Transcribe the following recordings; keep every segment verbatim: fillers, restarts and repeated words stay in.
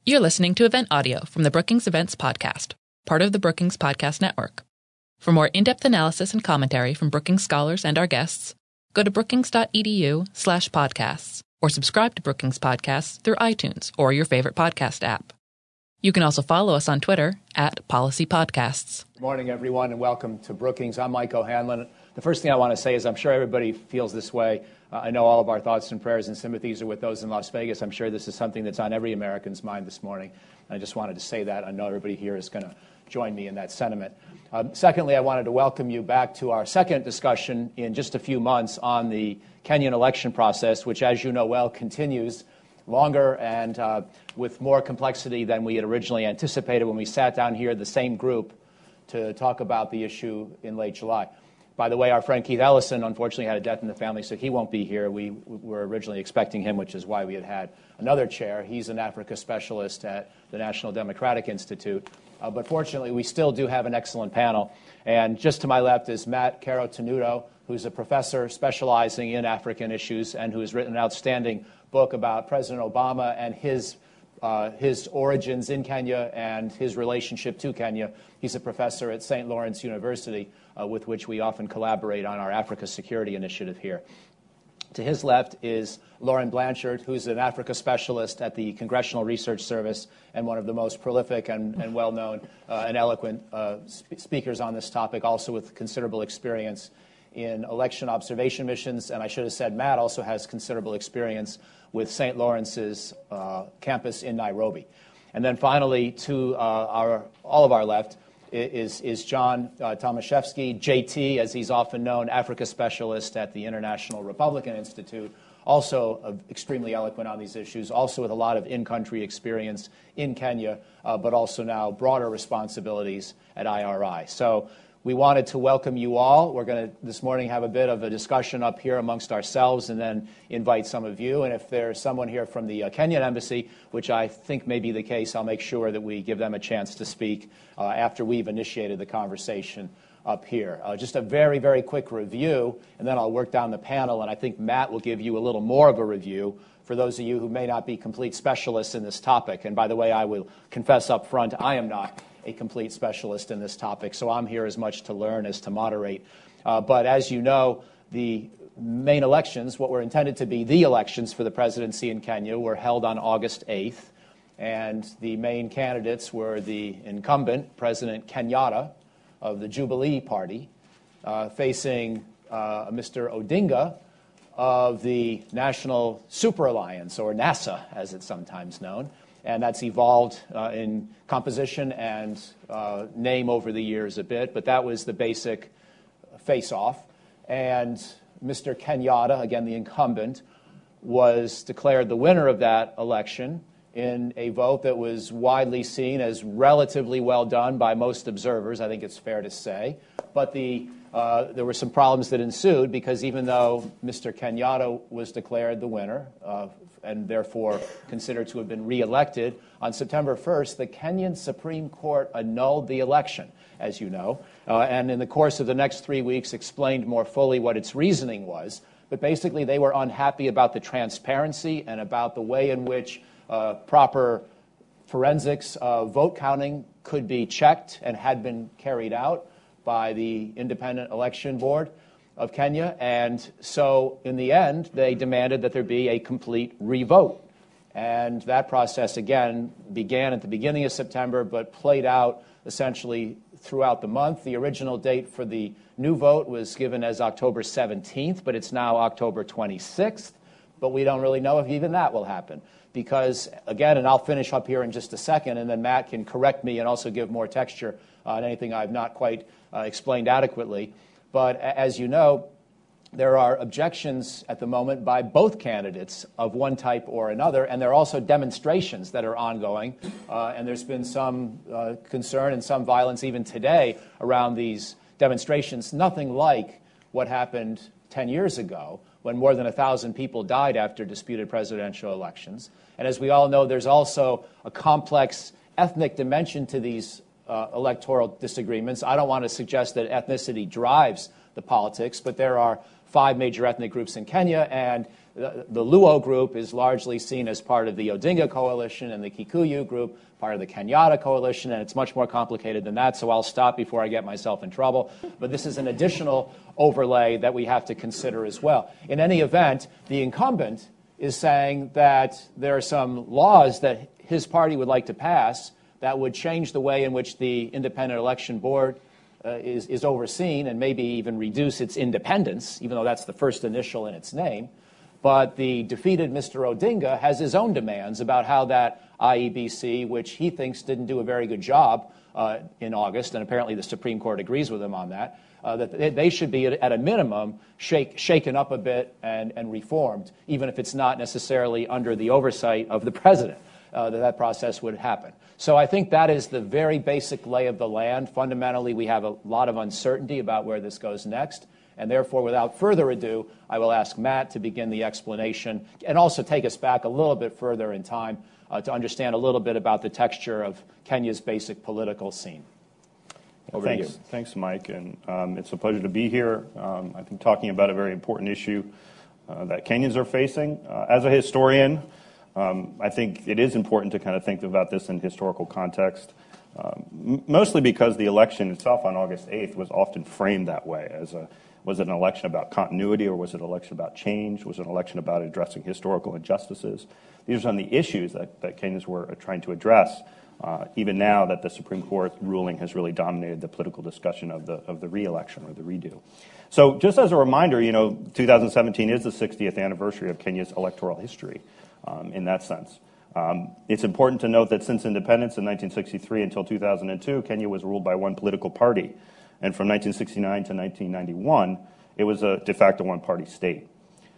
You're listening to event audio from the Brookings Events Podcast, part of the Brookings Podcast Network. For more in-depth analysis and commentary from Brookings scholars and our guests, go to brookings.edu slash podcasts or subscribe to Brookings Podcasts through iTunes or your favorite podcast app. You can also follow us on Twitter at Policy Podcasts. Good morning, everyone, and welcome to Brookings. I'm Mike O'Hanlon. The first thing I want to say is I'm sure everybody feels this way. Uh, I know all of our thoughts and prayers and sympathies are with those in Las Vegas. I'm sure this is something that's on every American's mind this morning. And I just wanted to say that. I know everybody here is going to join me in that sentiment. Um, secondly, I wanted to welcome you back to our second discussion in just a few months on the Kenyan election process, which, as you know well, continues longer and uh, with more complexity than we had originally anticipated when we sat down here, the same group, to talk about the issue in late July. By the way, our friend Keith Ellison unfortunately had a death in the family, so he won't be here. We were originally expecting him, which is why we had had another chair. He's an Africa specialist at the National Democratic Institute. Uh, but fortunately, we still do have an excellent panel. And just to my left is Matt Caro-Tenuto, who's a professor specializing in African issues and who has written an outstanding book about President Obama and his Uh, his origins in Kenya and his relationship to Kenya. He's a professor at Saint Lawrence University, uh, with which we often collaborate on our Africa Security Initiative here. To his left is Lauren Blanchard, who's an Africa specialist at the Congressional Research Service and one of the most prolific and, and well-known uh, and eloquent uh, sp- speakers on this topic, also with considerable experience in election observation missions. And I should have said Matt also has considerable experience with Saint Lawrence's uh, campus in Nairobi. And then finally, to uh, our, all of our left is, is John uh, Tomaszewski, J T, as he's often known, Africa specialist at the International Republican Institute, also uh, extremely eloquent on these issues, also with a lot of in-country experience in Kenya, uh, but also now broader responsibilities at I R I. So we wanted to welcome you all. We're going to this morning have a bit of a discussion up here amongst ourselves and then invite some of you. And if there's someone here from the uh, Kenyan embassy, which I think may be the case, I'll make sure that we give them a chance to speak uh, after we've initiated the conversation up here. Uh, just a very, very quick review, and then I'll work down the panel, and I think Matt will give you a little more of a review for those of you who may not be complete specialists in this topic. And by the way, I will confess up front, I am not a complete specialist in this topic, so I'm here as much to learn as to moderate. Uh, but as you know, the main elections, what were intended to be the elections for the presidency in Kenya, were held on August eighth, and the main candidates were the incumbent, President Kenyatta of the Jubilee Party, uh, facing uh, Mister Odinga of the National Super Alliance, or NASA, as it's sometimes known. And that's evolved uh, in composition and uh, name over the years a bit, but that was the basic face-off. And Mister Kenyatta, again the incumbent, was declared the winner of that election in a vote that was widely seen as relatively well done by most observers, I think it's fair to say. But the, uh, there were some problems that ensued because even though Mister Kenyatta was declared the winner, uh, and therefore considered to have been reelected, on September first, the Kenyan Supreme Court annulled the election, as you know, uh, and in the course of the next three weeks explained more fully what its reasoning was. But basically, they were unhappy about the transparency and about the way in which uh, proper forensics uh, vote counting could be checked and had been carried out by the Independent Election Board of Kenya, and so in the end, they demanded that there be a complete revote. And that process, again, began at the beginning of September, but played out essentially throughout the month. The original date for the new vote was given as October seventeenth, but it's now October twenty-sixth, but we don't really know if even that will happen. Because, again, and I'll finish up here in just a second, and then Matt can correct me and also give more texture on anything I've not quite uh, explained adequately. But as you know, there are objections at the moment by both candidates of one type or another, and there are also demonstrations that are ongoing. Uh, and there's been some uh, concern and some violence even today around these demonstrations, nothing like what happened ten years ago when more than one thousand people died after disputed presidential elections. And as we all know, there's also a complex ethnic dimension to these Uh, electoral disagreements. I don't want to suggest that ethnicity drives the politics, but there are five major ethnic groups in Kenya, and The, the Luo group is largely seen as part of the Odinga coalition, and the Kikuyu group part of the Kenyatta coalition, and it's much more complicated than that, so I'll stop before I get myself in trouble. But this is an additional overlay that we have to consider as well. In any event, the incumbent is saying that there are some laws that his party would like to pass that would change the way in which the Independent Election Board uh, is, is overseen and maybe even reduce its independence, even though that's the first initial in its name. But the defeated Mister Odinga has his own demands about how that I E B C, which he thinks didn't do a very good job uh, in August, and apparently the Supreme Court agrees with him on that, uh, that they should be, at a minimum, shake, shaken up a bit and, and reformed, even if it's not necessarily under the oversight of the president, uh, that that process would happen. So I think that is the very basic lay of the land. Fundamentally, we have a lot of uncertainty about where this goes next. And therefore, without further ado, I will ask Matt to begin the explanation and also take us back a little bit further in time uh, to understand a little bit about the texture of Kenya's basic political scene. Over Thanks. to you. Thanks, Mike. And um, it's a pleasure to be here. Um, I think talking about a very important issue uh, that Kenyans are facing. Uh, as a historian, um, I think it is important to kind of think about this in historical context. Um, m- mostly because the election itself on August eighth was often framed that way. As a was it an election about continuity, or was it an election about change? Was it an election about addressing historical injustices? These are some of the issues that, that Kenyans were trying to address, uh, even now that the Supreme Court ruling has really dominated the political discussion of the of the re-election or the redo. So just as a reminder, you know, two thousand seventeen is the sixtieth anniversary of Kenya's electoral history um, in that sense. Um, it's important to note that since independence in nineteen sixty-three until two thousand two, Kenya was ruled by one political party. And from nineteen sixty-nine to nineteen ninety-one, it was a de facto one-party state.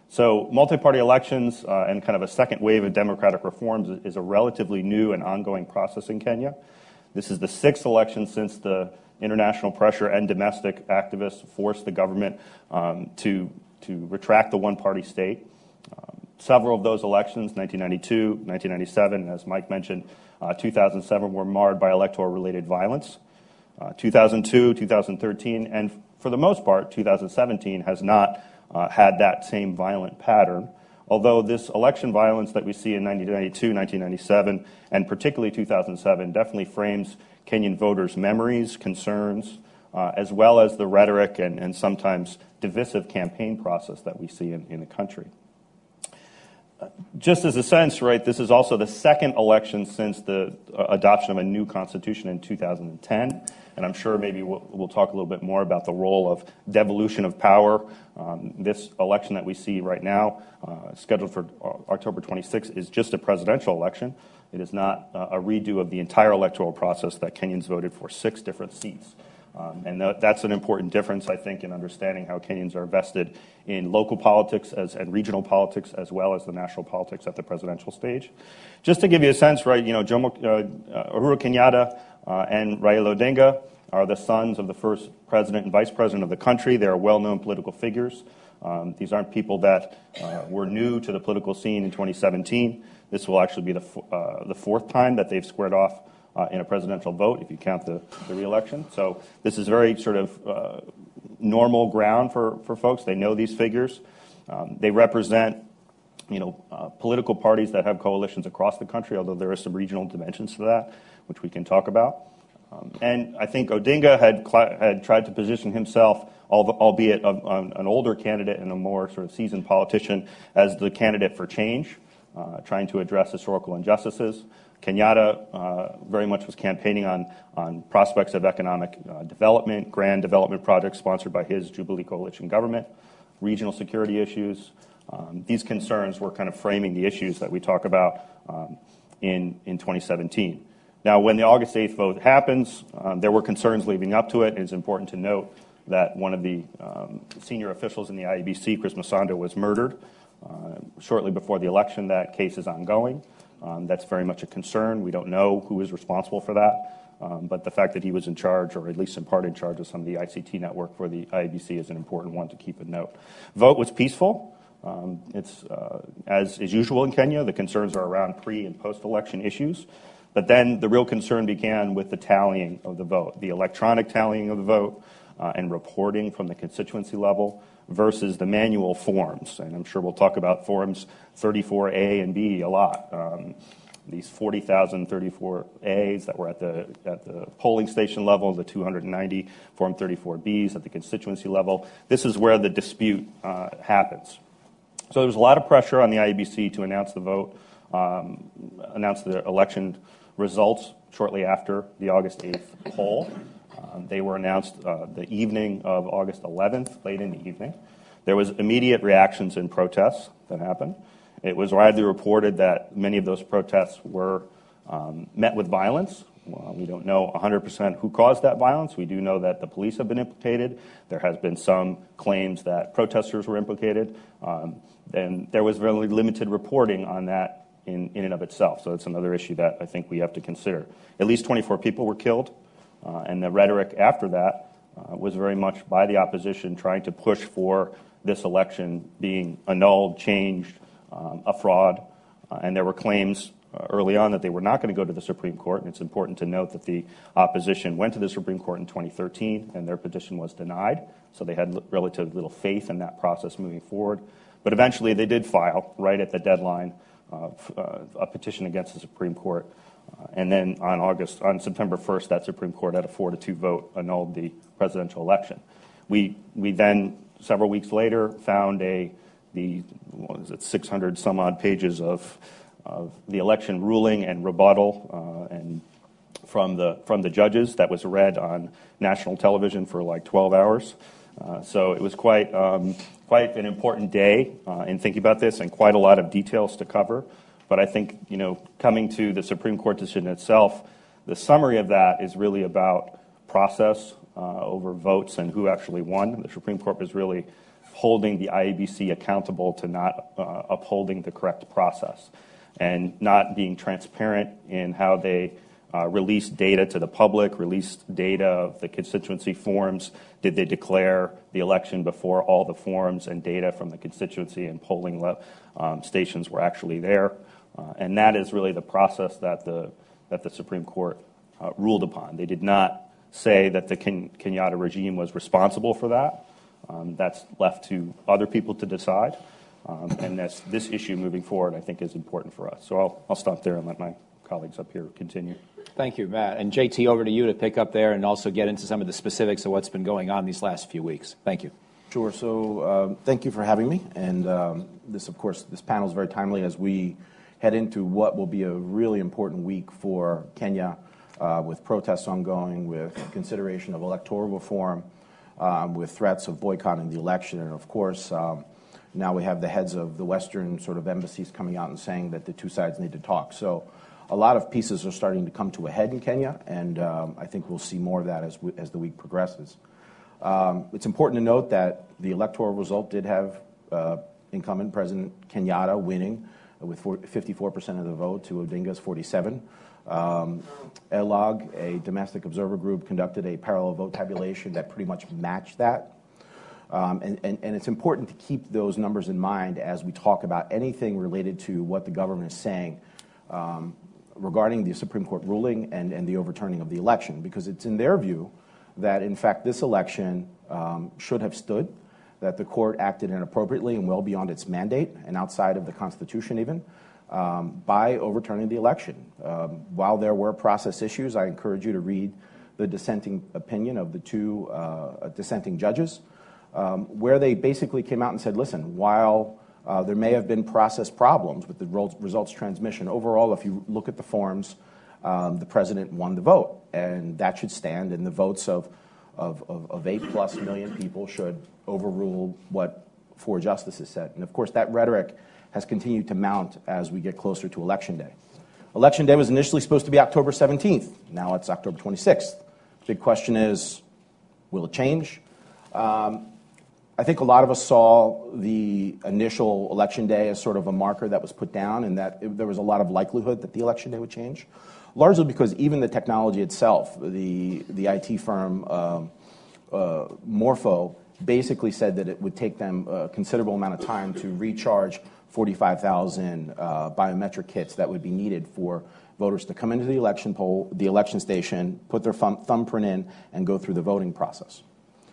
So multi-party elections uh, and kind of a second wave of democratic reforms is a relatively new and ongoing process in Kenya. This is the sixth election since the international pressure and domestic activists forced the government um, to, to retract the one-party state. Um, several of those elections, nineteen ninety-two, nineteen ninety-seven, as Mike mentioned, uh, two thousand seven, were marred by electoral-related violence. Uh, two thousand two, two thousand thirteen, and for the most part, two thousand seventeen has not uh, had that same violent pattern, although this election violence that we see in nineteen ninety-two, nineteen ninety-seven, and particularly two thousand seven definitely frames Kenyan voters' memories, concerns, uh, as well as the rhetoric and, and sometimes divisive campaign process that we see in, in the country. Just as a sense, right, this is also the second election since the uh, adoption of a new constitution in two thousand ten, and I'm sure maybe we'll, we'll talk a little bit more about the role of devolution of power. Um, this election that we see right now, uh, scheduled for October twenty-sixth, is just a presidential election. It is not uh, a redo of the entire electoral process that Kenyans voted for six different seats. Um, and th- that's an important difference, I think, in understanding how Kenyans are vested in local politics as, and regional politics, as well as the national politics at the presidential stage. Just to give you a sense, right, you know, Jomo, uh, uh, Uhuru Kenyatta uh, and Raila Odinga are the sons of the first president and vice president of the country. They are well-known political figures. Um, these aren't people that uh, were new to the political scene in twenty seventeen. This will actually be the, f- uh, the fourth time that they've squared off Uh, in a presidential vote, if you count the, the re-election. So this is very sort of uh, normal ground for, for folks. They know these figures. Um, they represent, you know, uh, political parties that have coalitions across the country, although there are some regional dimensions to that, which we can talk about. Um, and I think Odinga had cl- had tried to position himself, albeit a, a, an older candidate and a more sort of seasoned politician, as the candidate for change, uh, trying to address historical injustices. Kenyatta uh, very much was campaigning on, on prospects of economic uh, development, grand development projects sponsored by his Jubilee Coalition government, regional security issues. Um, these concerns were kind of framing the issues that we talk about um, in, in twenty seventeen. Now, when the August eighth vote happens, um, there were concerns leading up to it. It's important to note that one of the um, senior officials in the I E B C, Chris Masando, was murdered uh, shortly before the election. That case is ongoing. Um, that's very much a concern. We don't know who is responsible for that, um, but the fact that he was in charge, or at least in part in charge of some of the I C T network for the I E B C, is an important one to keep in note. Vote was peaceful. Um, it's uh, as is usual in Kenya. The concerns are around pre- and post-election issues, but then the real concern began with the tallying of the vote, the electronic tallying of the vote, uh, and reporting from the constituency level versus the manual forms. And I'm sure we'll talk about forms thirty-four A and B a lot. Um, these forty thousand thirty-four A's that were at the at the polling station level, the two hundred ninety Form thirty-four B's at the constituency level. This is where the dispute uh, happens. So there was a lot of pressure on the I A B C to announce the vote, um, announce the election results shortly after the August eighth poll. Um, they were announced uh, the evening of August eleventh, late in the evening. There was immediate reactions and protests that happened. It was widely reported that many of those protests were um, met with violence. Well, we don't know one hundred percent who caused that violence. We do know that the police have been implicated. There has been some claims that protesters were implicated. Um, and there was very limited reporting on that in, in and of itself. So it's another issue that I think we have to consider. At least twenty-four people were killed. Uh, and the rhetoric after that uh, was very much by the opposition trying to push for this election being annulled, changed, um, a fraud. Uh, and there were claims uh, early on that they were not going to go to the Supreme Court. And it's important to note that the opposition went to the Supreme Court in twenty thirteen, and their petition was denied. So they had l- relatively little faith in that process moving forward. But eventually they did file, right at the deadline, uh, uh, a petition against the Supreme Court. Uh, and then on August, on September first, that Supreme Court at a four to two vote annulled the presidential election. We we then several weeks later found a the what is it six hundred some odd pages of of the election ruling and rebuttal uh, and from the from the judges that was read on national television for like twelve hours. Uh, so it was quite um, quite an important day uh, in thinking about this, and quite a lot of details to cover. But I think, you know, coming to the Supreme Court decision itself, the summary of that is really about process uh, over votes and who actually won. The Supreme Court was really holding the I A B C accountable to not uh, upholding the correct process and not being transparent in how they uh, released data to the public, released data of the constituency forms. Did they declare the election before all the forms and data from the constituency and polling le- um, stations were actually there? Uh, and that is really the process that the that the Supreme Court uh, ruled upon. They did not say that the Ken- Kenyatta regime was responsible for that. Um, that's left to other people to decide. Um, and that's, this issue moving forward, I think, is important for us. So I'll, I'll stop there and let my colleagues up here continue. Thank you, Matt. And J T, over to you to pick up there and also get into some of the specifics of what's been going on these last few weeks. Thank you. Sure. So um, thank you for having me. And um, this, of course, this panel is very timely as we head into what will be a really important week for Kenya, uh, with protests ongoing, with consideration of electoral reform, um, with threats of boycotting the election. And of course, um, now we have the heads of the Western sort of embassies coming out and saying that the two sides need to talk. So a lot of pieces are starting to come to a head in Kenya, and um, I think we'll see more of that as, we, as the week progresses. Um, it's important to note that the electoral result did have uh, incumbent President Kenyatta winning with fifty-four percent of the vote to Odinga's forty-seven. Um, E L O G, a domestic observer group, conducted a parallel vote tabulation that pretty much matched that. Um, and, and, and it's important to keep those numbers in mind as we talk about anything related to what the government is saying um, regarding the Supreme Court ruling and, and the overturning of the election, because it's in their view that, in fact, this election um, should have stood, that the court acted inappropriately and well beyond its mandate and outside of the Constitution even, um, by overturning the election. Um, while there were process issues, I encourage you to read the dissenting opinion of the two uh, dissenting judges, um, where they basically came out and said, listen, while uh, there may have been process problems with the results transmission, overall, if you look at the forms, um, the president won the vote, and that should stand, and the votes of Of, of, of eight plus million people should overrule what four justices said. And of course, that rhetoric has continued to mount as we get closer to Election Day. Election Day was initially supposed to be October seventeenth. Now it's October twenty-sixth. Big question is, will it change? Um, I think a lot of us saw the initial Election Day as sort of a marker that was put down, and that it, there was a lot of likelihood that the Election Day would change. Largely because even the technology itself, the the I T firm um, uh, Morpho basically said that it would take them a considerable amount of time to recharge forty-five thousand uh, biometric kits that would be needed for voters to come into the election poll, the election station, put their thumb, thumbprint in, and go through the voting process.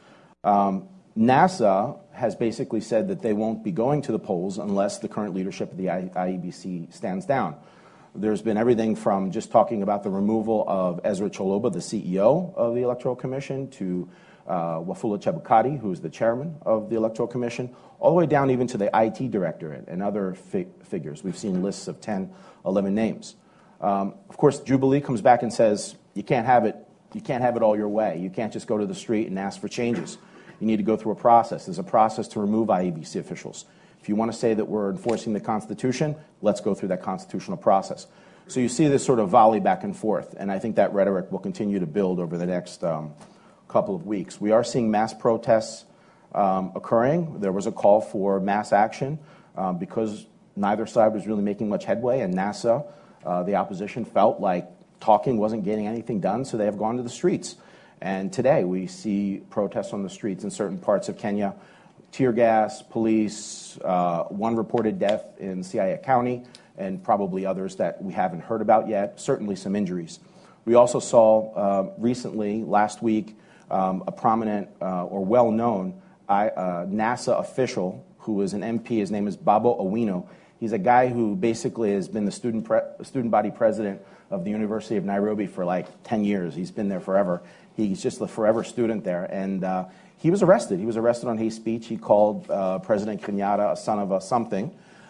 Um, NASA has basically said that they won't be going to the polls unless the current leadership of the I E B C stands down. There's been everything from just talking about the removal of Ezra Choloba, the C E O of the Electoral Commission, to uh, Wafula Chebukati, who's the chairman of the Electoral Commission, all the way down even to the I T director and, and other fi figures. We've seen lists of ten, eleven names. Um, of course, Jubilee comes back and says, you can't have it, you can't have it all your way. You can't just go to the street and ask for changes. You need to go through a process. There's a process to remove I E B C officials. If you want to say that we're enforcing the Constitution, let's go through that constitutional process. So you see this sort of volley back and forth, and I think that rhetoric will continue to build over the next um, couple of weeks. We are seeing mass protests um, occurring. There was a call for mass action um, because neither side was really making much headway, and NASA, uh, the opposition, felt like talking wasn't getting anything done, so they have gone to the streets. And today we see protests on the streets in certain parts of Kenya. Tear gas, police, uh, one reported death in Siaya County, and probably others that we haven't heard about yet, certainly some injuries. We also saw uh, recently, last week, um, a prominent uh, or well-known uh, NASA official who is an M P. His name is Babo Owino. He's a guy who basically has been the student, pre student body president of the University of Nairobi for like ten years. He's been there forever. He's just a forever student there. And uh, he was arrested. He was arrested on hate speech. He called uh, President Kenyatta a son of a something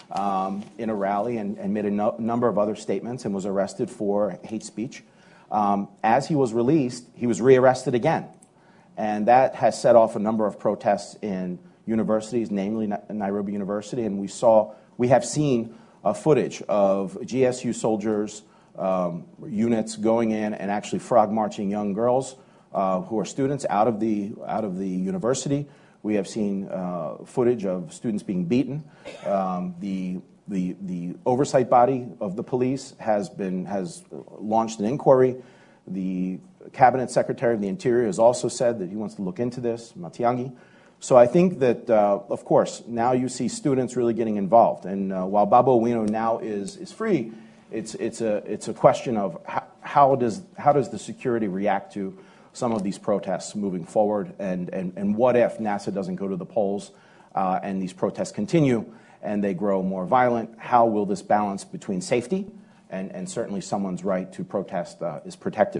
um, in a rally and, and made a no number of other statements and was arrested for hate speech. Um, as he was released, he was rearrested again. And that has set off a number of protests in universities, namely Nairobi University. And we saw, we have seen uh, footage of G S U soldiers, um, units going in and actually frog marching young girls Uh, who are students out of the out of the university. We have seen uh, footage of students being beaten. Um, the the the oversight body of the police has been has launched an inquiry. The Cabinet Secretary of the Interior has also said that he wants to look into this, Matiang'i. So I think that, uh, of course, now you see students really getting involved. And uh, while Babo Owino now is is free, it's it's a it's a question of how, how does how does the security react to some of these protests moving forward, and, and, and what if NASA doesn't go to the polls uh, and these protests continue and they grow more violent? How will this balance between safety and, and certainly someone's right to protest uh, is protected?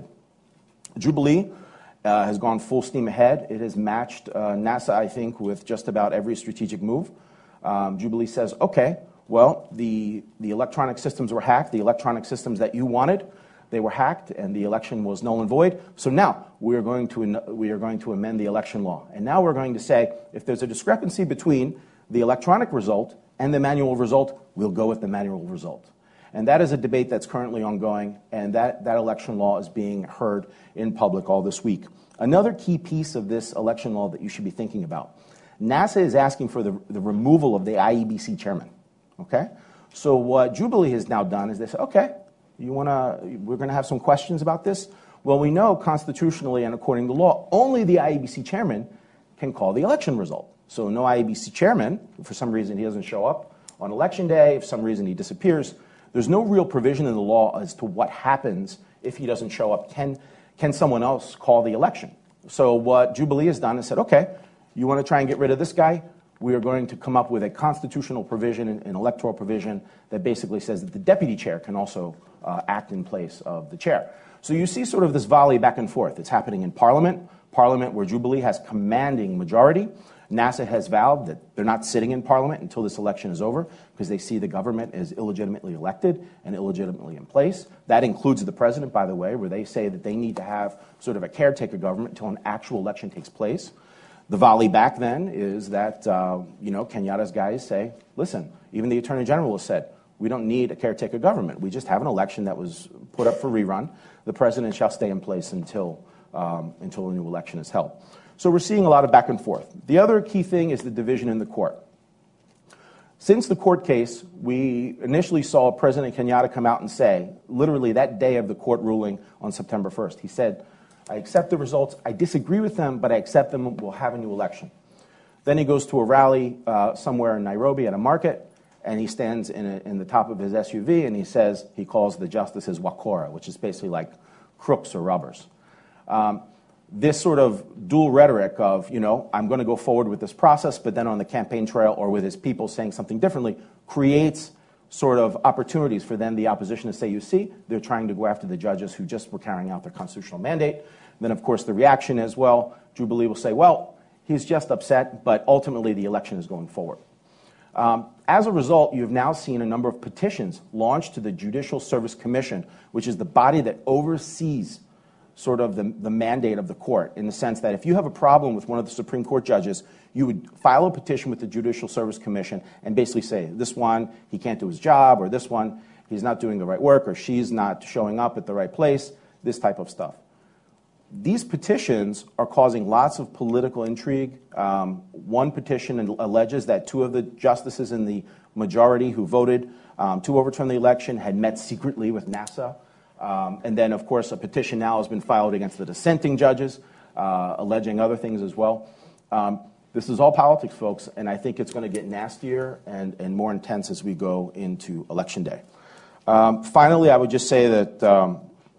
Jubilee uh, has gone full steam ahead. It has matched uh, NASA, I think, with just about every strategic move. Um, Jubilee says, okay, well, the, the electronic systems were hacked, the electronic systems that you wanted, they were hacked, and the election was null and void. So now we are going to we are going to amend the election law, and now we're going to say if there's a discrepancy between the electronic result and the manual result, we'll go with the manual result. And that is a debate that's currently ongoing, and that that election law is being heard in public all this week. Another key piece of this election law that you should be thinking about: NASA is asking for the the removal of the I E B C chairman. Okay, so what Jubilee has now done is they say, okay. You want to? We're going to have some questions about this. Well, we know constitutionally and according to law, only the I E B C chairman can call the election result. So no I E B C chairman, if for some reason he doesn't show up on election day, if for some reason he disappears, there's no real provision in the law as to what happens if he doesn't show up. Can, can someone else call the election? So what Jubilee has done is said, okay, you want to try and get rid of this guy? We are going to come up with a constitutional provision, an electoral provision, that basically says that the deputy chair can also uh, act in place of the chair. So you see sort of this volley back and forth. It's happening in Parliament, Parliament where Jubilee has commanding majority. NASA has vowed that they're not sitting in Parliament until this election is over because they see the government is illegitimately elected and illegitimately in place. That includes the president, by the way, where they say that they need to have sort of a caretaker government until an actual election takes place. The volley back then is that, uh, you know, Kenyatta's guys say, listen, even the Attorney General has said, we don't need a caretaker government. We just have an election that was put up for rerun. The president shall stay in place until, um, until a new election is held. So we're seeing a lot of back and forth. The other key thing is the division in the court. Since the court case, we initially saw President Kenyatta come out and say, literally that day of the court ruling on September first, he said, I accept the results. I disagree with them, but I accept them. We'll have a new election. Then he goes to a rally uh, somewhere in Nairobi at a market, and he stands in, a, in the top of his S U V, and he says, he calls the justices wakora, which is basically like crooks or robbers. Um, this sort of dual rhetoric of, you know, I'm going to go forward with this process, but then on the campaign trail or with his people saying something differently creates sort of opportunities for then the opposition to say, you see, they're trying to go after the judges who just were carrying out their constitutional mandate. And then, of course, the reaction is, well, Jubilee will say, well, he's just upset, but ultimately the election is going forward. Um, as a result, you've now seen a number of petitions launched to the Judicial Service Commission, which is the body that oversees sort of the, the mandate of the court, in the sense that if you have a problem with one of the Supreme Court judges, you would file a petition with the Judicial Service Commission and basically say, this one, he can't do his job, or this one, he's not doing the right work, or she's not showing up at the right place, this type of stuff. These petitions are causing lots of political intrigue. Um, one petition alleges that two of the justices in the majority who voted um, to overturn the election had met secretly with NASA. Um, and then, of course, a petition now has been filed against the dissenting judges, uh, alleging other things as well. Um, this is all politics, folks, and I think it's going to get nastier and, and more intense as we go into Election Day. Um, finally, I would just say that um,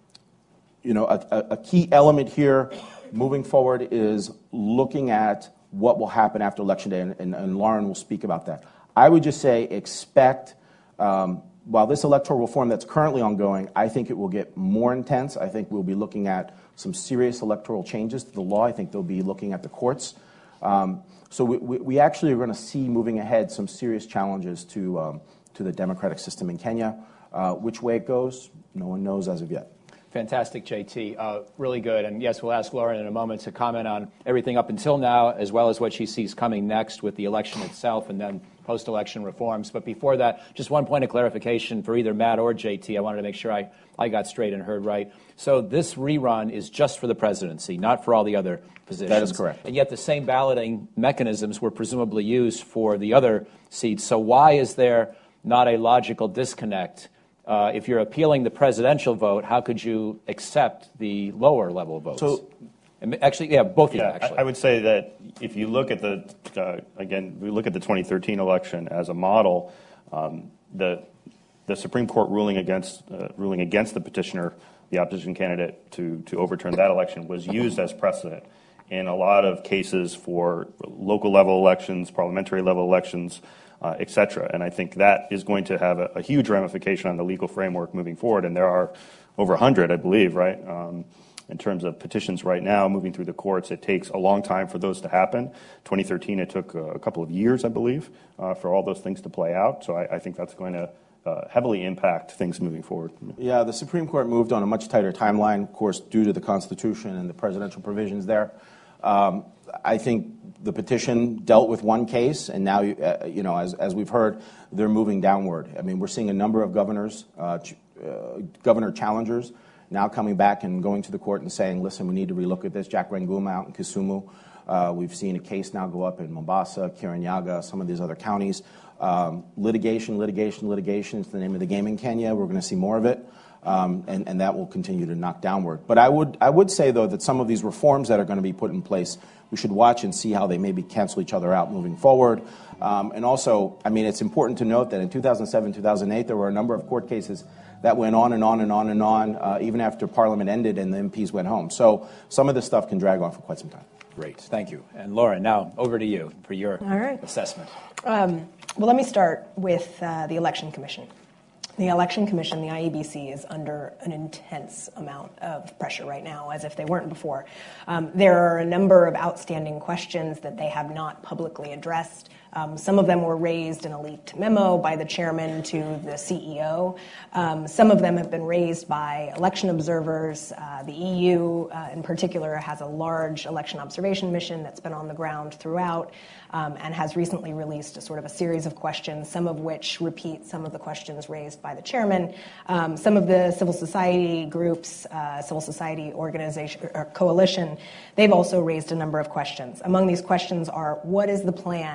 you know, a, a key element here moving forward is looking at what will happen after Election Day, and, and, and Lauren will speak about that. I would just say expect, um, while this electoral reform that's currently ongoing, I think it will get more intense. I think we'll be looking at some serious electoral changes to the law. I think they'll be looking at the courts. Um, so we, we, we actually are going to see moving ahead some serious challenges to, um, to the democratic system in Kenya. Uh, which way it goes, no one knows as of yet. Fantastic, J T. Uh, really good. And yes, we'll ask Lauren in a moment to comment on everything up until now, as well as what she sees coming next with the election itself and then post-election reforms. But before that, just one point of clarification for either Matt or J T. I wanted to make sure I, I got straight and heard right. So this rerun is just for the presidency, not for all the other positions. That is correct. And yet the same balloting mechanisms were presumably used for the other seats. So why is there not a logical disconnect? Uh, if you're appealing the presidential vote, how could you accept the lower level votes? So, actually, yeah, both of yeah, you, actually. I, I would say that if you look at the, uh, again, we look at the twenty thirteen election as a model, um, the the Supreme Court ruling against uh, ruling against the petitioner, the opposition candidate, to, to overturn that election was used as precedent in a lot of cases for local level elections, parliamentary level elections, Uh, et cetera. And I think that is going to have a, a huge ramification on the legal framework moving forward. And there are over one hundred, I believe, right, um, in terms of petitions right now moving through the courts. It takes a long time for those to happen. twenty thirteen, it took a couple of years, I believe, uh, for all those things to play out. So I, I think that's going to uh, heavily impact things moving forward. Yeah, the Supreme Court moved on a much tighter timeline, of course, due to the Constitution and the presidential provisions there. Um, I think the petition dealt with one case, and now, uh, you know, as, as we've heard, they're moving downward. I mean, we're seeing a number of governors, uh, ch- uh, governor challengers, now coming back and going to the court and saying, listen, we need to relook at this. Jack Ranguma out in Kisumu. Uh, we've seen a case now go up in Mombasa, Kirinyaga, some of these other counties. Um, litigation, litigation, litigation is the name of the game in Kenya. We're going to see more of it. Um, and, and that will continue to knock downward. But I would I would say, though, that some of these reforms that are going to be put in place, we should watch and see how they maybe cancel each other out moving forward. Um, and also, I mean, it's important to note that in two thousand seven, two thousand eight, there were a number of court cases that went on and on and on and on, uh, even after Parliament ended and the M Ps went home. So some of this stuff can drag on for quite some time. Great. Thank you. And Lauren, now over to you for your All right. assessment. Um, well, let me start with uh, the Election Commission. The Election Commission, the I E B C, is under an intense amount of pressure right now, as if they weren't before. Um, there are a number of outstanding questions that they have not publicly addressed. Um, some of them were raised in a leaked memo by the chairman to the C E O. Um, some of them have been raised by election observers. Uh, the E U, uh, in particular, has a large election observation mission that's been on the ground throughout um, and has recently released a sort of a series of questions, some of which repeat some of the questions raised by the chairman. Um, some of the civil society groups, uh, civil society organization or coalition, they've also raised a number of questions. Among these questions are, what is the plan if the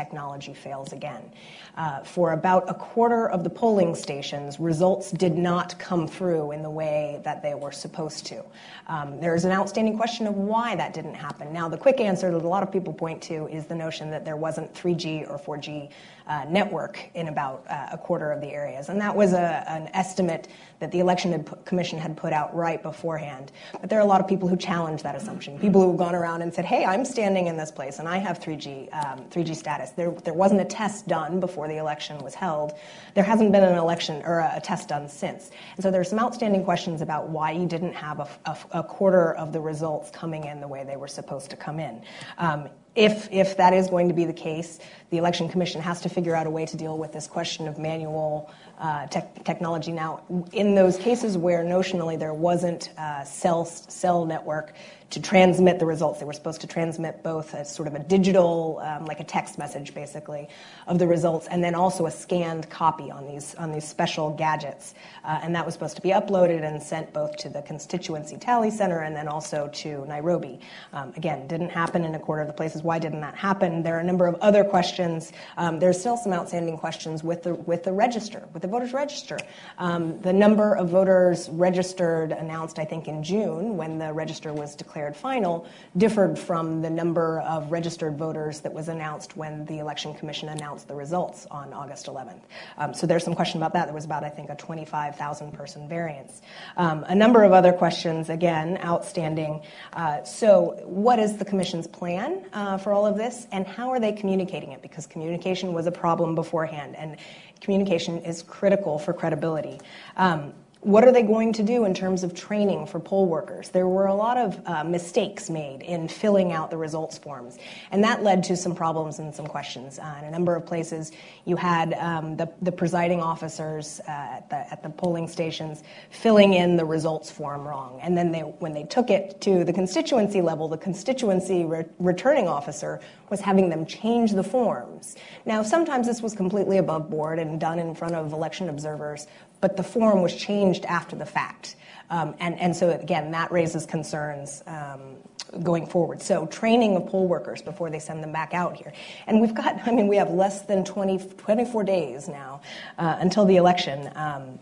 technology fails again. Uh, for about a quarter of the polling stations, results did not come through in the way that they were supposed to. Um, there's an outstanding question of why that didn't happen. Now, the quick answer that a lot of people point to is the notion that there wasn't three G or four G uh, network in about uh, a quarter of the areas. And that was a, an estimate that the Election had, Commission had put out right beforehand. But there are a lot of people who challenge that assumption. People who have gone around and said, hey, I'm standing in this place and I have three G, um, three G status. There, there wasn't a test done before the election was held. There hasn't been an election or a, a test done since. And so there's some outstanding questions about why you didn't have a, a, a quarter of the results coming in the way they were supposed to come in. Um, If, if that is going to be the case, the Election Commission has to figure out a way to deal with this question of manual uh, te- technology. Now, in those cases where notionally there wasn't a cell, cell network to transmit the results, they were supposed to transmit both a sort of a digital, um, like a text message basically, of the results, and then also a scanned copy on these on these special gadgets. Uh, and that was supposed to be uploaded and sent both to the constituency tally center and then also to Nairobi. Um, again, didn't happen in a quarter of the places. Why didn't that happen? There are a number of other questions. Um, there's still some outstanding questions with the with the register, with the voters register. Um, the number of voters registered announced, I think, in June when the register was declared final, differed from the number of registered voters that was announced when the Election Commission announced the results on August eleventh. Um, so there's some question about that. There was about, I think, a twenty-five thousand person variance. Um, a number of other questions, again, outstanding. Uh, so what is the Commission's plan uh, for all of this, and how are they communicating it? Because communication was a problem beforehand, and communication is critical for credibility. Um, What are they going to do in terms of training for poll workers? There were a lot of uh, mistakes made in filling out the results forms, and that led to some problems and some questions. Uh, in a number of places, you had um, the, the presiding officers uh, at, the, at the polling stations filling in the results form wrong, and then they, when they took it to the constituency level, the constituency re- returning officer was having them change the forms. Now, sometimes this was completely above board and done in front of election observers, but the form was changed after the fact. Um, and, and so, again, that raises concerns um, going forward. So training of poll workers before they send them back out here. And we've got, I mean, we have less than twenty, twenty-four days now uh, until the election. Um,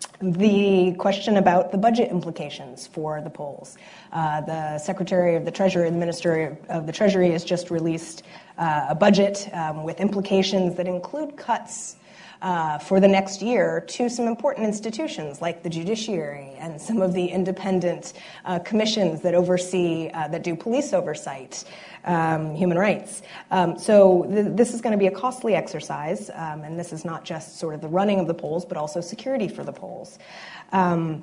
the question about the budget implications for the polls. Uh, the Secretary of the Treasury, the Minister of the Treasury has just released uh, a budget um, with implications that include cuts Uh, for the next year to some important institutions like the judiciary and some of the independent uh, commissions that oversee, uh, that do police oversight, um, human rights. Um, so th- this is going to be a costly exercise, um, and this is not just sort of the running of the polls, but also security for the polls. Um,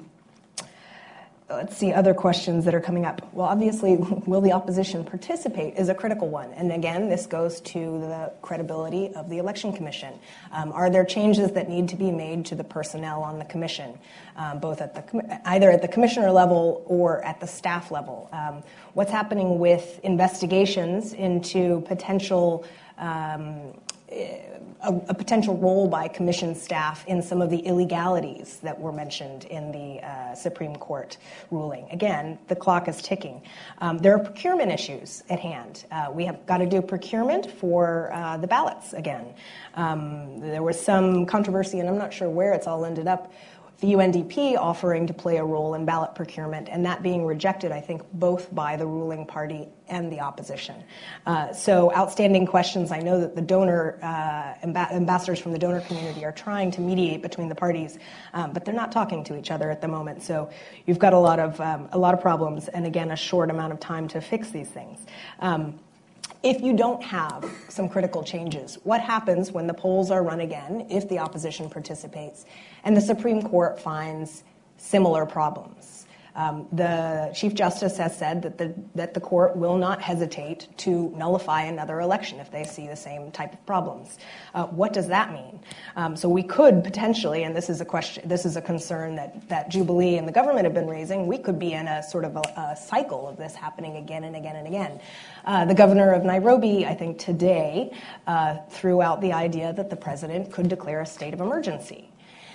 Let's see, other questions that are coming up. Well, obviously, will the opposition participate is a critical one. And again, this goes to the credibility of the Election Commission. Um, are there changes that need to be made to the personnel on the commission, um, both at the either at the commissioner level or at the staff level? Um, what's happening with investigations into potential um, A, a potential role by commission staff in some of the illegalities that were mentioned in the uh, Supreme Court ruling. Again, the clock is ticking. Um, there are procurement issues at hand. Uh, we have got to do procurement for uh, the ballots again. Um, there was some controversy, and I'm not sure where it's all ended up, the U N D P offering to play a role in ballot procurement, and that being rejected, I think, both by the ruling party and the opposition. Uh, so outstanding questions. I know that the donor, uh, amb- ambassadors from the donor community are trying to mediate between the parties, um, but they're not talking to each other at the moment. So you've got a lot of, um, a lot of problems, and again, a short amount of time to fix these things. Um, If you don't have some critical changes, what happens when the polls are run again, if the opposition participates, and the Supreme Court finds similar problems? Um, the Chief Justice has said that the, that the court will not hesitate to nullify another election if they see the same type of problems. Uh, what does that mean? Um, so we could potentially, and this is a question, this is a concern that, that Jubilee and the government have been raising, we could be in a sort of a, a cycle of this happening again and again and again. Uh, the governor of Nairobi, I think today, uh, threw out the idea that the president could declare a state of emergency.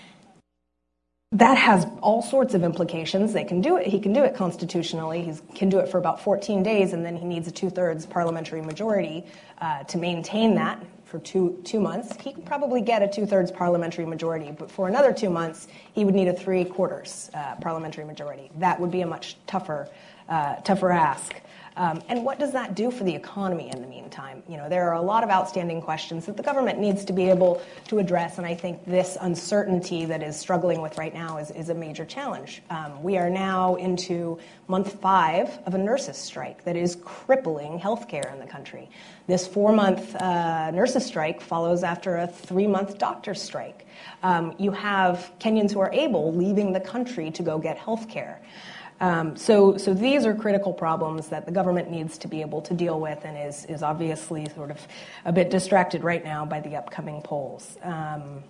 That has all sorts of implications. They can do it. He can do it constitutionally. He can do it for about fourteen days, and then he needs a two-thirds parliamentary majority uh, to maintain that for two two months, he could probably get a two-thirds parliamentary majority. But for another two months, he would need a three-quarters uh, parliamentary majority. That would be a much tougher uh, tougher ask. Um, and what does that do for the economy in the meantime? You know, there are a lot of outstanding questions that the government needs to be able to address, and I think this uncertainty that is struggling with right now is, is a major challenge. Um, we are now into month five of a nurses' strike that is crippling healthcare in the country. This four-month uh, nurses' strike follows after a three-month doctor's strike. Um, you have Kenyans who are able leaving the country to go get healthcare. Um, so, so these are critical problems that the government needs to be able to deal with, and is is obviously sort of a bit distracted right now by the upcoming polls. Um,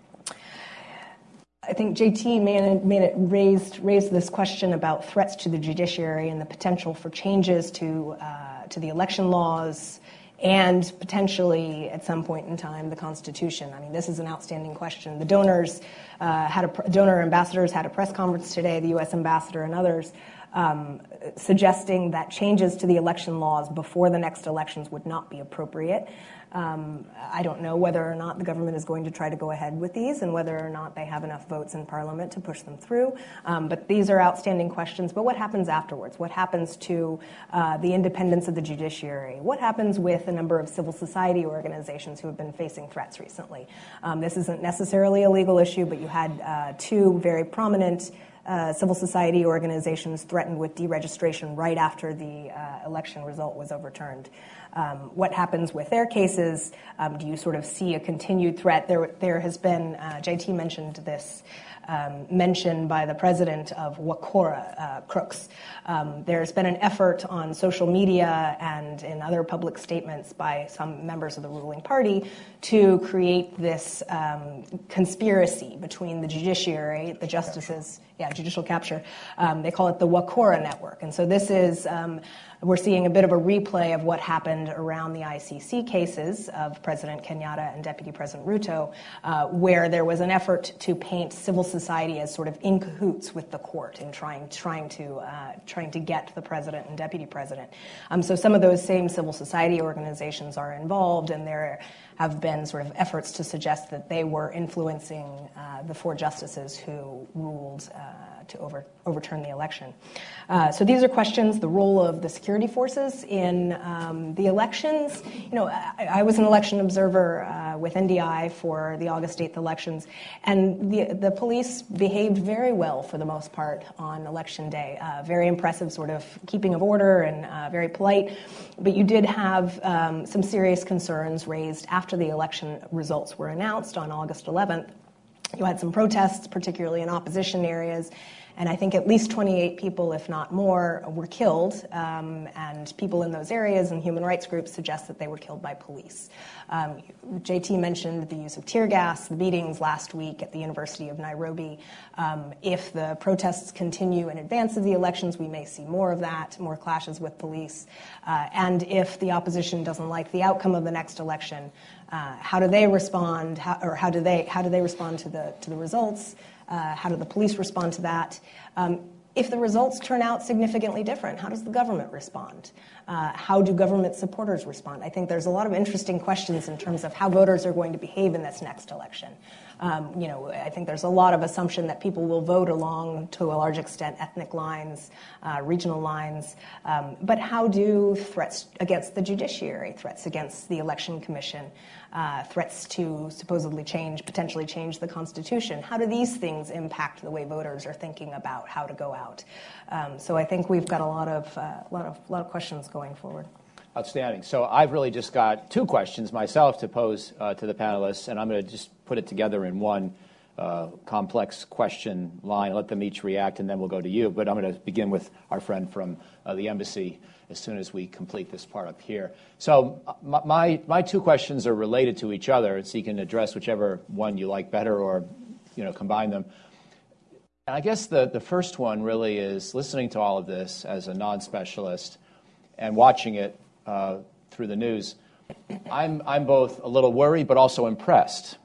I think J T made it, made it raised raised this question about threats to the judiciary and the potential for changes to uh, to the election laws, and potentially, at some point in time, the Constitution. I mean, this is an outstanding question. The donors uh, had a donor ambassadors had a press conference today, the U S ambassador and others, um, suggesting that changes to the election laws before the next elections would not be appropriate. Um, I don't know whether or not the government is going to try to go ahead with these and whether or not they have enough votes in Parliament to push them through. Um, but these are outstanding questions. But what happens afterwards? What happens to uh, the independence of the judiciary? What happens with a number of civil society organizations who have been facing threats recently? Um, this isn't necessarily a legal issue, but you had uh, two very prominent Uh, civil society organizations threatened with deregistration right after the uh, election result was overturned. Um, what happens with their cases? Um, do you sort of see a continued threat? There, there has been, uh, J T mentioned this, um, mention by the president of Wakora uh, crooks. Um, there's been an effort on social media and in other public statements by some members of the ruling party to create this um, conspiracy between the judiciary, the justices, yeah, judicial capture. Um, they call it the Wakora network. And so this is, um, we're seeing a bit of a replay of what happened around the I C C cases of President Kenyatta and Deputy President Ruto, uh, where there was an effort to paint civil society as sort of in cahoots with the court in trying trying to uh, trying to get the president and deputy president. Um, so some of those same civil society organizations are involved, and there have been sort of efforts to suggest that they were influencing uh, the four justices who ruled uh, to over, overturn the election. Uh, so these are questions, the role of the security forces in um, the elections. You know, I, I was an election observer uh, with N D I for the August eighth elections, and the, the police behaved very well for the most part on election day. Uh, very impressive sort of keeping of order and uh, very polite. But you did have um, some serious concerns raised after the election results were announced on August eleventh. You had some protests, particularly in opposition areas, and I think at least twenty-eight people, if not more, were killed, um, and people in those areas and human rights groups suggest that they were killed by police. Um, J T mentioned the use of tear gas, the beatings last week at the University of Nairobi. Um, if the protests continue in advance of the elections, we may see more of that, more clashes with police. Uh, and if the opposition doesn't like the outcome of the next election, uh, how do they respond, how, or how do they how do they respond to the to the results? Uh, how do the police respond to that? Um, if the results turn out significantly different, how does the government respond? Uh, how do government supporters respond? I think there's a lot of interesting questions in terms of how voters are going to behave in this next election. Um, you know, I think there's a lot of assumption that people will vote along, to a large extent, ethnic lines, uh, regional lines. Um, but how do threats against the judiciary, threats against the Election Commission, uh, threats to supposedly change, potentially change the Constitution, how do these things impact the way voters are thinking about how to go out? Um, so I think we've got a lot of, uh, lot of, lot of questions going forward. Outstanding. So I've really just got two questions myself to pose uh, to the panelists, and I'm going to just put it together in one uh, complex question line, let them each react, and then we'll go to you. But I'm going to begin with our friend from uh, the embassy as soon as we complete this part up here. So my, my two questions are related to each other, so you can address whichever one you like better or, you know, combine them. And I guess the, the first one really is listening to all of this as a non-specialist and watching it Uh, through the news, I'm, I'm both a little worried but also impressed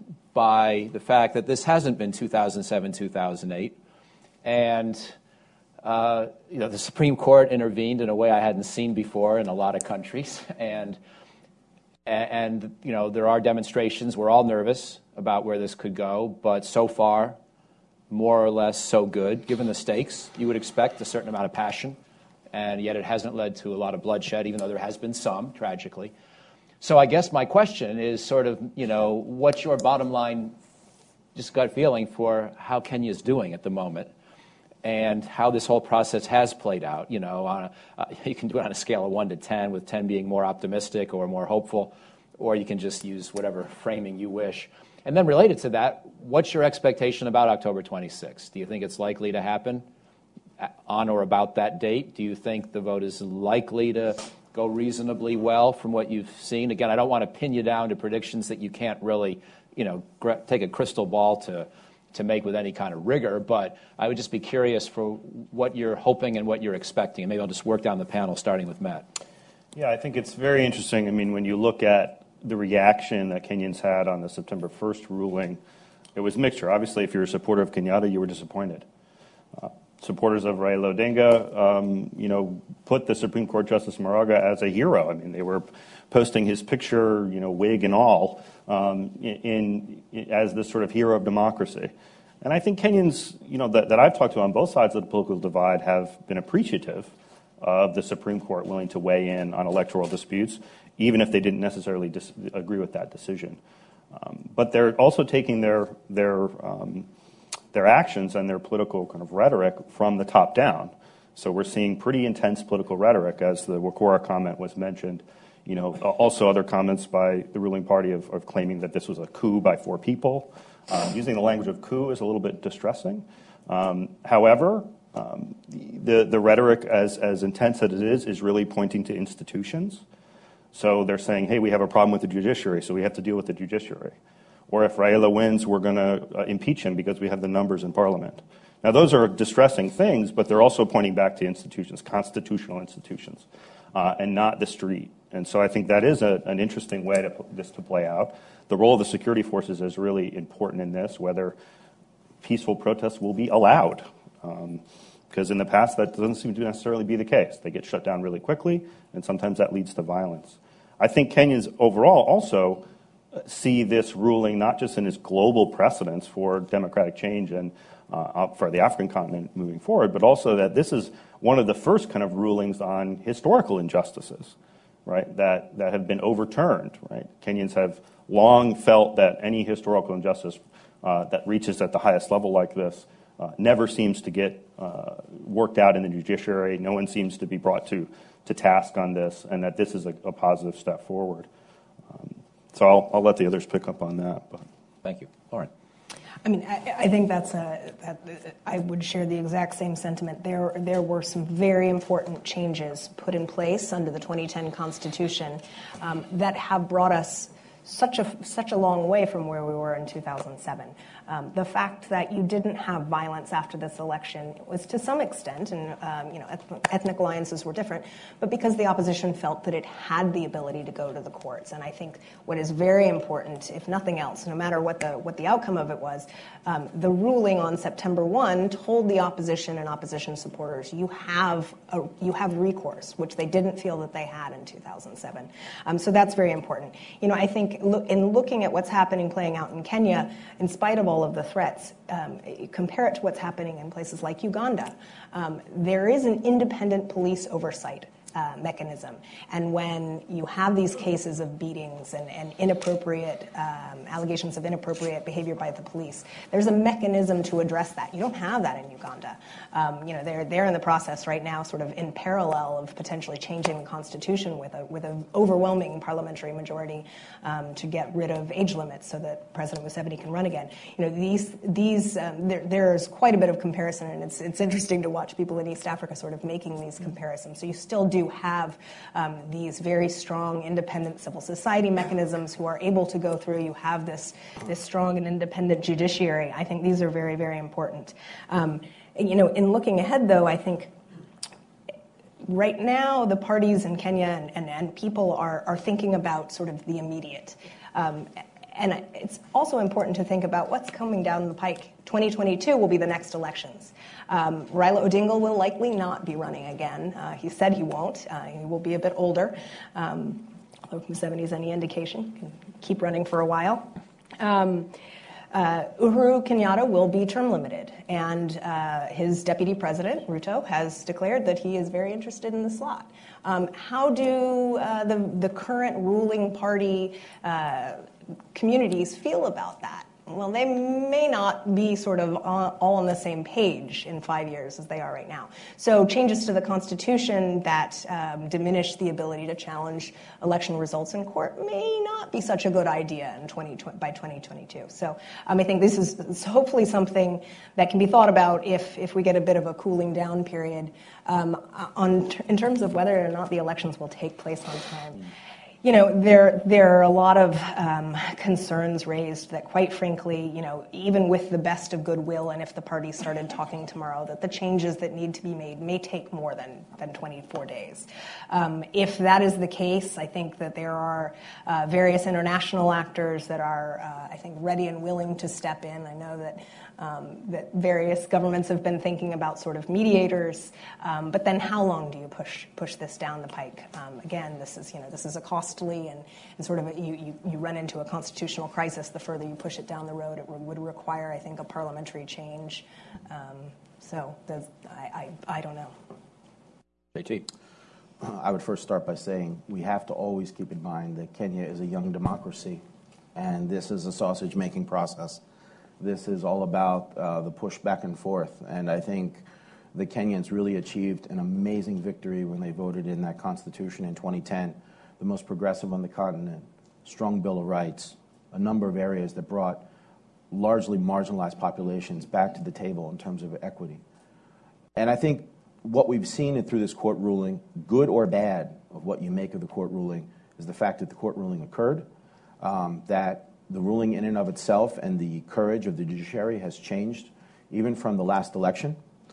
by the fact that this hasn't been two thousand seven, two thousand eight. And, uh, you know, the Supreme Court intervened in a way I hadn't seen before in a lot of countries. And And, and, you know, there are demonstrations. We're all nervous about where this could go, but so far, more or less so good. Given the stakes, you would expect a certain amount of passion, and yet it hasn't led to a lot of bloodshed, even though there has been some, tragically. So I guess my question is sort of, you know, what's your bottom line, just gut feeling for how Kenya's doing at the moment and how this whole process has played out? You know, on a, uh, you can do it on a scale of one to ten, with ten being more optimistic or more hopeful, or you can just use whatever framing you wish. And then related to that, what's your expectation about October twenty-sixth? Do you think it's likely to happen on or about that date? Do you think the vote is likely to go reasonably well from what you've seen? Again, I don't want to pin you down to predictions that you can't really, you know, gr- take a crystal ball to to make with any kind of rigor, but I would just be curious for what you're hoping and what you're expecting. And maybe I'll just work down the panel, starting with Matt. Yeah, I think it's very interesting. I mean, when you look at the reaction that Kenyans had on the September first ruling, it was mixture. Obviously, if you're a supporter of Kenyatta, you were disappointed. Uh, supporters of Raila Odinga, um, you know, put the Supreme Court Justice Maraga as a hero. I mean, they were posting his picture, you know, wig and all, um, in, in as this sort of hero of democracy. And I think Kenyans, you know, that, that I've talked to on both sides of the political divide have been appreciative of the Supreme Court willing to weigh in on electoral disputes, even if they didn't necessarily dis- agree with that decision. Um, but they're also taking their their um, their actions and their political kind of rhetoric from the top down. So we're seeing pretty intense political rhetoric, as the Wakora comment was mentioned. You know, also other comments by the ruling party of, of claiming that this was a coup by four people. Um, using the language of coup is a little bit distressing. Um, however, um, the the rhetoric, as as intense as it is, is really pointing to institutions. So they're saying, hey, we have a problem with the judiciary, so we have to deal with the judiciary. Or if Raila wins, we're going to uh, impeach him because we have the numbers in Parliament. Now, those are distressing things, but they're also pointing back to institutions, constitutional institutions, uh, and not the street. And so I think that is a, an interesting way to put this to play out. The role of the security forces is really important in this, whether peaceful protests will be allowed. Um, because in the past, that doesn't seem to necessarily be the case. They get shut down really quickly, and sometimes that leads to violence. I think Kenyans overall also see this ruling not just in its global precedence for democratic change and uh, for the African continent moving forward, but also that this is one of the first kind of rulings on historical injustices, right, that, that have been overturned, right? Kenyans have long felt that any historical injustice uh, that reaches at the highest level like this uh, never seems to get uh, worked out in the judiciary. No one seems to be brought to, to task on this, and that this is a, a positive step forward. Um, so I'll, I'll let the others pick up on that. But. Thank you. Lauren. I mean, I, I think that's a, that, I would share the exact same sentiment. There, there were some very important changes put in place under the twenty ten Constitution um, that have brought us such a such a long way from where we were in two thousand seven. Um, the fact that you didn't have violence after this election was to some extent, and um, you know, ethnic, ethnic alliances were different, but because the opposition felt that it had the ability to go to the courts. And I think what is very important, if nothing else, no matter what the what the outcome of it was, um, the ruling on September first told the opposition and opposition supporters, you have a, you have recourse, which they didn't feel that they had in two thousand seven. Um, so that's very important. You know, I think lo- in looking at what's happening, playing out in Kenya, in spite of all of the threats, um, compare it to what's happening in places like Uganda. Um, there is an independent police oversight uh, mechanism. And when you have these cases of beatings and, and inappropriate um, allegations of inappropriate behavior by the police, there's a mechanism to address that. You don't have that in Uganda. Um, you know, they're they're in the process right now, sort of in parallel of potentially changing the constitution with a with an overwhelming parliamentary majority um, to get rid of age limits so that President Museveni can run again. You know, these these um, there, there's quite a bit of comparison, and it's it's interesting to watch people in East Africa sort of making these comparisons. So you still do have um, these very strong, independent civil society mechanisms who are able to go through. You have this this strong and independent judiciary. I think these are very, very important. Um, you know, in looking ahead, though, I think right now the parties in Kenya and, and, and people are, are thinking about sort of the immediate. Um, and it's also important to think about what's coming down the pike. twenty twenty-two will be the next elections. Um, Raila Odinga will likely not be running again. Uh, he said he won't. Uh, he will be a bit older. Um, although if Museveni is any indication, can keep running for a while. Um, uh, Uhuru Kenyatta will be term limited, and uh, his deputy president, Ruto, has declared that he is very interested in the slot. Um, how do uh, the, the current ruling party uh, communities feel about that? Well, they may not be sort of all on the same page in five years as they are right now. So changes to the Constitution that um, diminish the ability to challenge election results in court may not be such a good idea in twenty, by twenty twenty-two. So um, I think this is, this is hopefully something that can be thought about if, if we get a bit of a cooling down period um, on, in terms of whether or not the elections will take place on time. You know, there there are a lot of um, concerns raised that, quite frankly, you know, even with the best of goodwill, and if the parties started talking tomorrow, that the changes that need to be made may take more than, than twenty-four days. Um, if that is the case, I think that there are uh, various international actors that are, uh, I think, ready and willing to step in. I know that Um, that various governments have been thinking about sort of mediators, um, but then how long do you push push this down the pike? Um, again, this is you know this is a costly and, and sort of a, you, you you run into a constitutional crisis the further you push it down the road. It would require, I think, a parliamentary change. Um, so the, I, I I don't know. J T. I would first start by saying we have to always keep in mind that Kenya is a young democracy, and this is a sausage-making process. This is all about uh, the push back and forth, and I think the Kenyans really achieved an amazing victory when they voted in that constitution in twenty ten, the most progressive on the continent, strong Bill of Rights, a number of areas that brought largely marginalized populations back to the table in terms of equity. And I think what we've seen through this court ruling, good or bad, of what you make of the court ruling, is the fact that the court ruling occurred, um, that the ruling in and of itself and the courage of the judiciary has changed, even from the last election.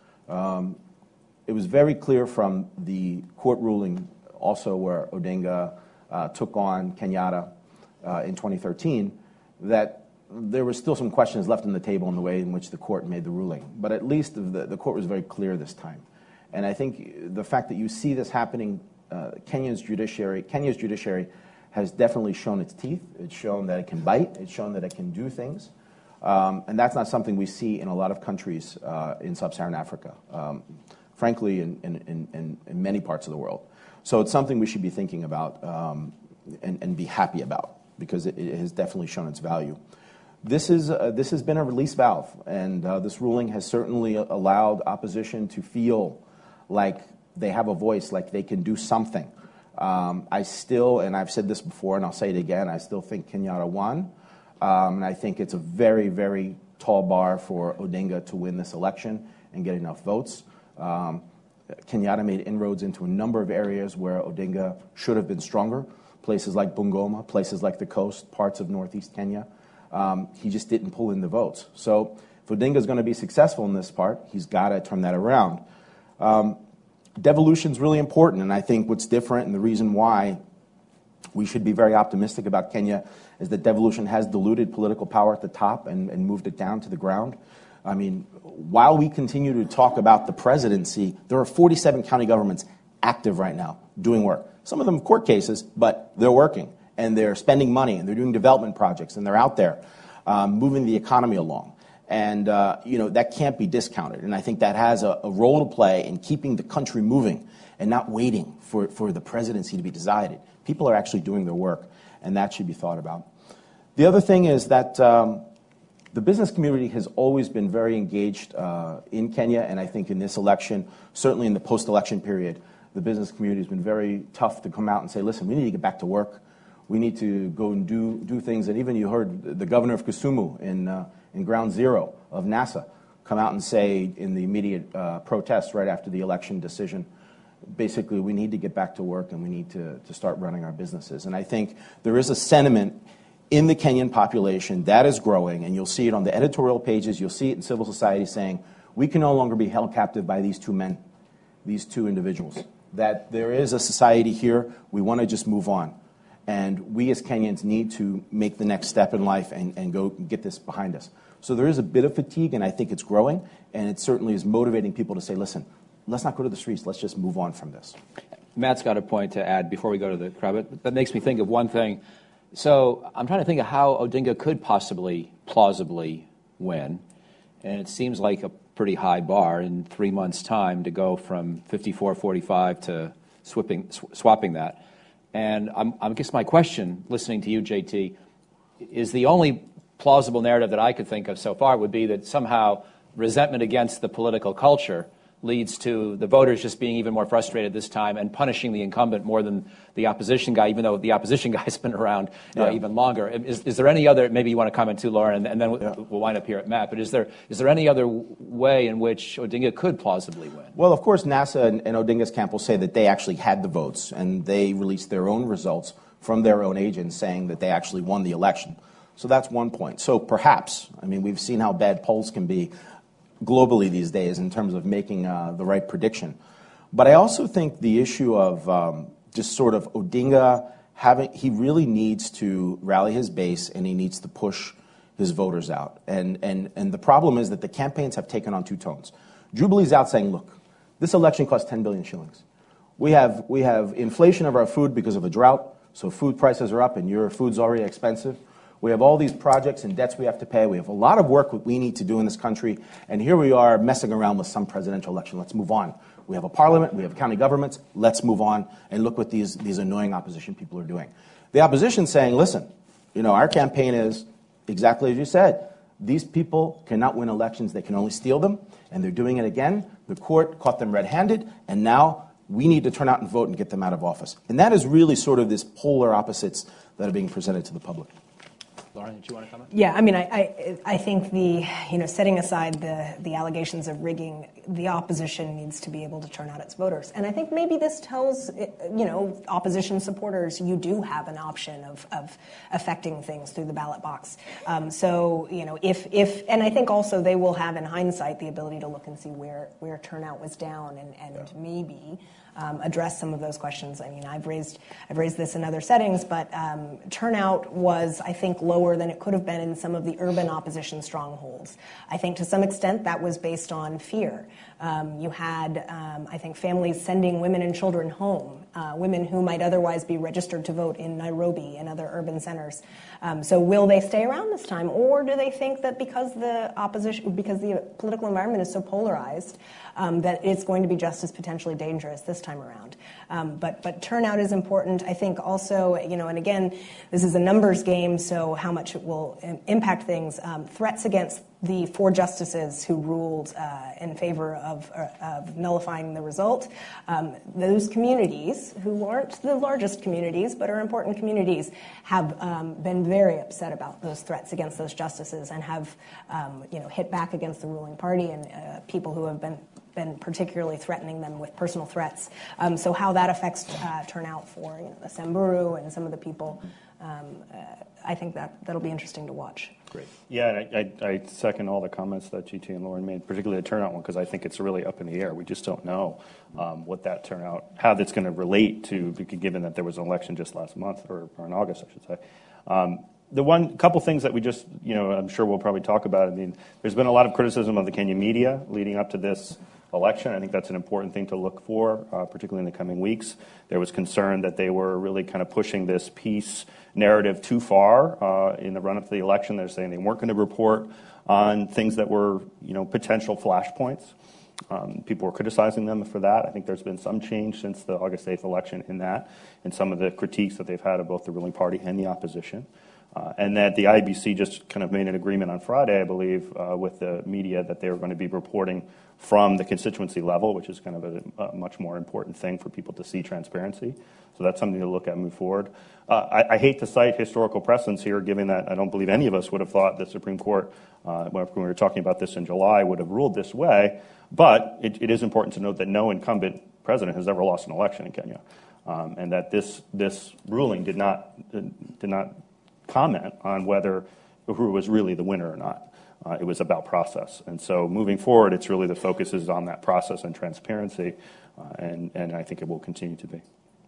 Um, it was very clear from the court ruling also where Odinga uh, took on Kenyatta uh, in twenty thirteen that there were still some questions left on the table in the way in which the court made the ruling. But at least the, the court was very clear this time. And I think the fact that you see this happening, uh, Kenya's judiciary, Kenya's judiciary has definitely shown its teeth. It's shown that it can bite. It's shown that it can do things. Um, and that's not something we see in a lot of countries uh, in sub-Saharan Africa, um, frankly, in, in, in, in many parts of the world. So it's something we should be thinking about um, and, and be happy about, because it, it has definitely shown its value. This, is, uh, this has been a release valve, and uh, this ruling has certainly allowed opposition to feel like they have a voice, like they can do something. Um, I still, and I've said this before, and I'll say it again, I still think Kenyatta won. Um, and I think it's a very, very tall bar for Odinga to win this election and get enough votes. Um, Kenyatta made inroads into a number of areas where Odinga should have been stronger, places like Bungoma, places like the coast, parts of northeast Kenya. Um, he just didn't pull in the votes. So if Odinga is going to be successful in this part, he's got to turn that around. Um, Devolution is really important, and I think what's different and the reason why we should be very optimistic about Kenya is that devolution has diluted political power at the top and, and moved it down to the ground. I mean, while we continue to talk about the presidency, there are forty-seven county governments active right now doing work. Some of them court cases, but they're working, and they're spending money, and they're doing development projects, and they're out there um, moving the economy along. And, uh, you know, that can't be discounted. And I think that has a, a role to play in keeping the country moving and not waiting for, for the presidency to be decided. People are actually doing their work, and that should be thought about. The other thing is that um, the business community has always been very engaged uh, in Kenya, and I think in this election, certainly in the post-election period, the business community has been very tough to come out and say, listen, we need to get back to work. We need to go and do, do things. And even you heard the governor of Kisumu in uh, in ground zero of NASA come out and say in the immediate uh, protests right after the election decision, basically we need to get back to work and we need to, to start running our businesses. And I think there is a sentiment in the Kenyan population that is growing, and you'll see it on the editorial pages, you'll see it in civil society saying, we can no longer be held captive by these two men, these two individuals, that there is a society here, we want to just move on. And we as Kenyans need to make the next step in life and, and go get this behind us. So there is a bit of fatigue, and I think it's growing, and it certainly is motivating people to say, listen, let's not go to the streets, let's just move on from this. Matt's got a point to add before we go to the crowd, but that makes me think of one thing. So I'm trying to think of how Odinga could possibly, plausibly win, and it seems like a pretty high bar in three months' time to go from fifty-four forty-five to swapping, swapping that. And I'm, I guess my question, listening to you, J T, is the only plausible narrative that I could think of so far would be that somehow resentment against the political culture leads to the voters just being even more frustrated this time and punishing the incumbent more than the opposition guy, even though the opposition guy's been around uh, yeah. even longer. Is, is there any other, maybe you want to comment too, Lauren, and, and then yeah. we'll wind up here at Matt, but is there is there any other way in which Odinga could plausibly win? Well, of course, NASA and, and Odinga's camp will say that they actually had the votes, and they released their own results from their own agents saying that they actually won the election. So that's one point. So perhaps, I mean, we've seen how bad polls can be globally these days in terms of making uh, the right prediction. But I also think the issue of um, just sort of Odinga having, he really needs to rally his base and he needs to push his voters out. And, and, and the problem is that the campaigns have taken on two tones. Jubilee's out saying, look, this election cost ten billion shillings. We have, we have inflation of our food because of a drought, so food prices are up and your food's already expensive. We have all these projects and debts we have to pay. We have a lot of work we need to do in this country. And here we are messing around with some presidential election. Let's move on. We have a parliament. We have county governments. Let's move on and look what these, these annoying opposition people are doing. The opposition saying, listen, you know, our campaign is exactly as you said. These people cannot win elections. They can only steal them. And they're doing it again. The court caught them red-handed. And now we need to turn out and vote and get them out of office. And that is really sort of this polar opposites that are being presented to the public. Lauren, did you want to comment? Yeah, I mean, I, I, I think the, you know, setting aside the, the allegations of rigging, the opposition needs to be able to turn out its voters. And I think maybe this tells, you know, opposition supporters, you do have an option of, of affecting things through the ballot box. Um, so, you know, if, if, and I think also they will have in hindsight the ability to look and see where, where turnout was down and, and yeah. maybe Um, address some of those questions. I mean, I've raised I've raised this in other settings, but um, turnout was, I think, lower than it could have been in some of the urban opposition strongholds. I think to some extent that was based on fear. Um, you had, um, I think, families sending women and children home, uh, women who might otherwise be registered to vote in Nairobi and other urban centers. Um, so will they stay around this time, or do they think that because the opposition, because the political environment is so polarized, um, that it's going to be just as potentially dangerous this time around? Um, but but turnout is important. I think also, you know, and again, this is a numbers game, so how much it will impact things. Um, threats against the four justices who ruled uh, in favor of, uh, of nullifying the result. Um, those communities, who aren't the largest communities but are important communities, have um, been very upset about those threats against those justices and have, um, you know, hit back against the ruling party and uh, people who have been been particularly threatening them with personal threats. Um, so how that affects uh, turnout for, you know, the Samburu and some of the people, um, uh, I think that that'll be interesting to watch. Great. Yeah, I, I, I second all the comments that G T and Lauren made, particularly the turnout one, because I think it's really up in the air. We just don't know um, what that turnout, how that's going to relate to, given that there was an election just last month, or, or in August, I should say. Um, the one couple things that we just, you know, I'm sure we'll probably talk about. I mean, there's been a lot of criticism of the Kenya media leading up to this election. I think that's an important thing to look for, uh, particularly in the coming weeks. There was concern that they were really kind of pushing this peace narrative too far uh, in the run-up to the election. They're saying they weren't going to report on things that were, you know, potential flashpoints. Um, people were criticizing them for that. I think there's been some change since the August eighth election in that, and some of the critiques that they've had of both the ruling party and the opposition. Uh, and that the I B C just kind of made an agreement on Friday, I believe, uh, with the media that they were going to be reporting from the constituency level, which is kind of a, a much more important thing for people to see transparency. So that's something to look at and move forward. Uh, I, I hate to cite historical precedents here, given that I don't believe any of us would have thought the Supreme Court, uh, when we were talking about this in July, would have ruled this way. But it, it is important to note that no incumbent president has ever lost an election in Kenya, um, and that this this ruling did not did not comment on whether Uhuru was really the winner or not. Uh, it was about process. And so moving forward, it's really the focus is on that process and transparency, uh, and, and I think it will continue to be.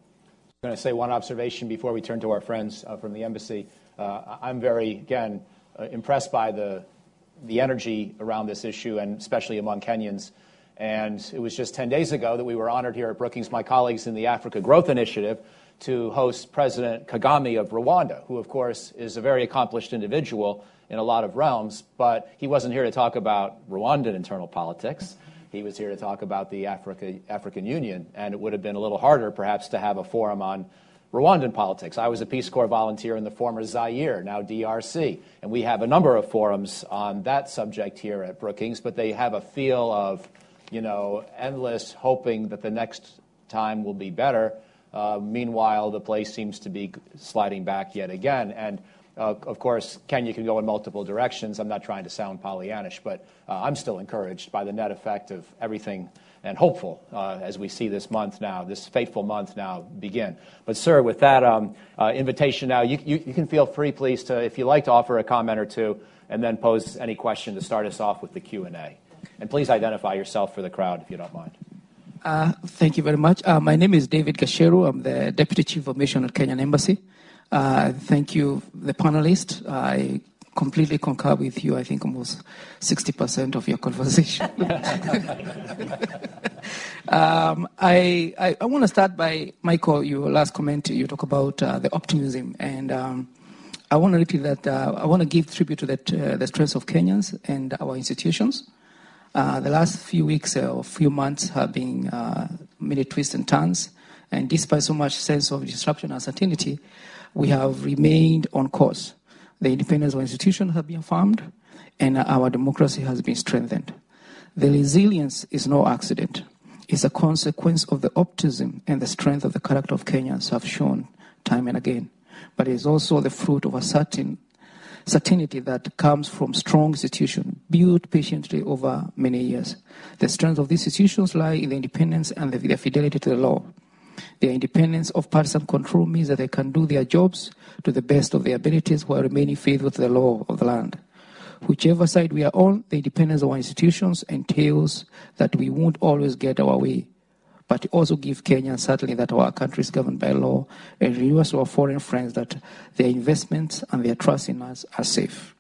I'm going to say one observation before we turn to our friends uh, from the embassy. Uh, I'm very, again, uh, impressed by the, the energy around this issue, and especially among Kenyans. And it was just ten days ago that we were honored here at Brookings, my colleagues in the Africa Growth Initiative, to host President Kagame of Rwanda, who, of course, is a very accomplished individual in a lot of realms, but he wasn't here to talk about Rwandan internal politics. He was here to talk about the Africa, African Union, and it would have been a little harder, perhaps, to have a forum on Rwandan politics. I was a Peace Corps volunteer in the former Zaire, now D R C, and we have a number of forums on that subject here at Brookings, but they have a feel of, you know, endless hoping that the next time will be better. Uh, meanwhile, the place seems to be sliding back yet again. And, uh, of course, Kenya can go in multiple directions. I'm not trying to sound Pollyannish, but uh, I'm still encouraged by the net effect of everything and hopeful uh, as we see this month now, this fateful month now begin. But, sir, with that um, uh, invitation now, you, you, you can feel free, please, to, if you'd like to offer a comment or two, and then pose any question to start us off with the Q and A. And please identify yourself for the crowd, if you don't mind. Uh, thank you very much. Uh, my name is David Gasheru. I'm the Deputy Chief of Mission at Kenyan Embassy. Uh, thank you, the panelists. I completely concur with you. I think almost sixty percent of your conversation. um, I, I, I want to start by, Michael, your last comment. You talk about uh, the optimism. And um, I want to repeat that uh, I want to give tribute to that, uh, the strength of Kenyans and our institutions. Uh, the last few weeks uh, or few months have been uh, many twists and turns, and despite so much sense of disruption and uncertainty, we have remained on course. The independence of our institutions have been affirmed, and our democracy has been strengthened. The resilience is no accident. It's a consequence of the optimism and the strength of the character of Kenyans have shown time and again. But it is also the fruit of a certain certainty that comes from strong institutions built patiently over many years. The strength of these institutions lie in the independence and the, their fidelity to the law. Their independence of partisan control means that they can do their jobs to the best of their abilities while remaining faithful to the law of the land. Whichever side we are on, the independence of our institutions entails that we won't always get our way, but also give Kenyans certainly that our country is governed by law and reassure to our foreign friends that their investments and their trust in us are safe.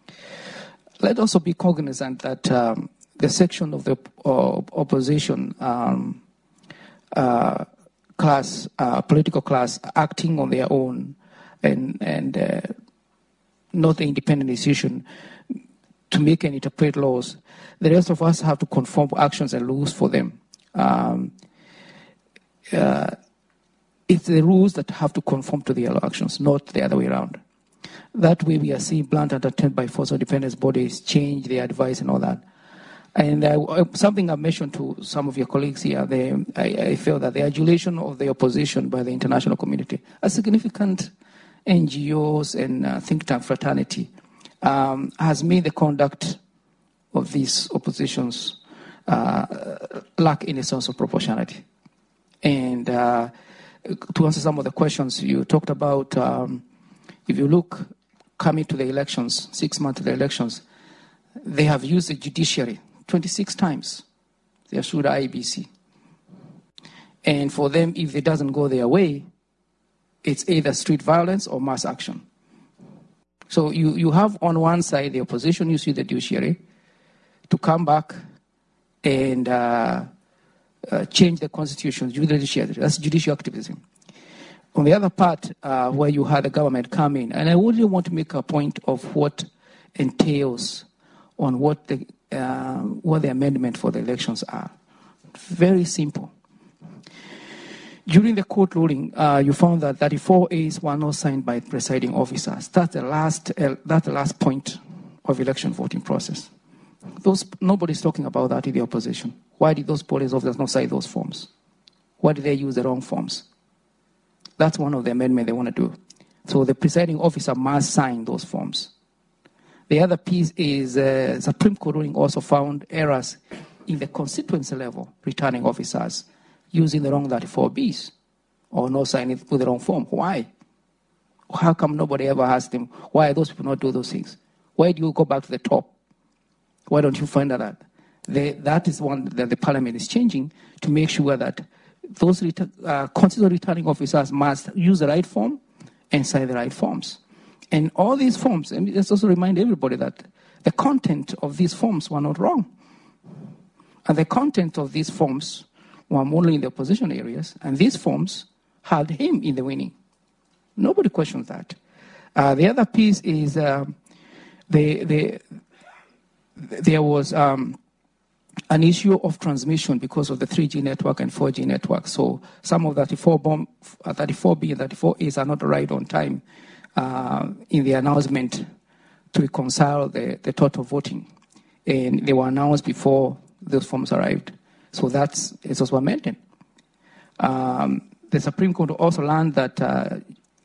Let also be cognizant that um, the section of the uh, opposition um, uh, class, uh, political class, acting on their own and, and uh, not the independent institution to make and interpret laws, the rest of us have to conform actions and rules for them. Um, Uh, it's the rules that have to conform to their actions, not the other way around. That way we are seeing blunt and attempt by force of independence bodies change their advice and all that. And uh, something I mentioned to some of your colleagues here, they, I, I feel that the adulation of the opposition by the international community, a significant N G Os and uh, think tank fraternity, um, has made the conduct of these oppositions uh, lack any sense of proportionality. And uh, to answer some of the questions you talked about, um, if you look coming to the elections, six months to the elections, they have used the judiciary twenty-six times. They have sued I E B C. And for them, if it doesn't go their way, it's either street violence or mass action. So you, you have on one side the opposition, you see the judiciary, to come back and uh, Uh, change the constitution, judicial, that's judicial activism. On the other part, uh, where you had the government come in, and I really want to make a point of what entails on what the uh, what the amendment for the elections are. Very simple. During the court ruling, uh, you found that thirty-four A's were not signed by presiding officers. That's the last. Uh, that's the last point of election voting process. Those, nobody's talking about that in the opposition. Why did those police officers not sign those forms? Why did they use the wrong forms? That's one of the amendments they want to do. So the presiding officer must sign those forms. The other piece is uh, Supreme Court ruling also found errors in the constituency level, returning officers using the wrong thirty-four B's or not signing with the wrong form. Why? How come nobody ever asked them, why those people not do those things? Why do you go back to the top? Why don't you find out that? The, that is one that the parliament is changing to make sure that those ret- uh, constitutional returning officers must use the right form and sign the right forms. And all these forms, and let's also remind everybody that the content of these forms were not wrong. And the content of these forms were only in the opposition areas, and these forms had him in the winning. Nobody questions that. Uh, the other piece is uh, the, the, there was um, an issue of transmission because of the three G network and four G network. So some of thirty-four bomb, thirty-four B and thirty-four A's are not right on time uh, in the announcement to reconcile the, the total voting. And they were announced before those forms arrived. So that's it was maintained. Um, the Supreme Court also learned that uh,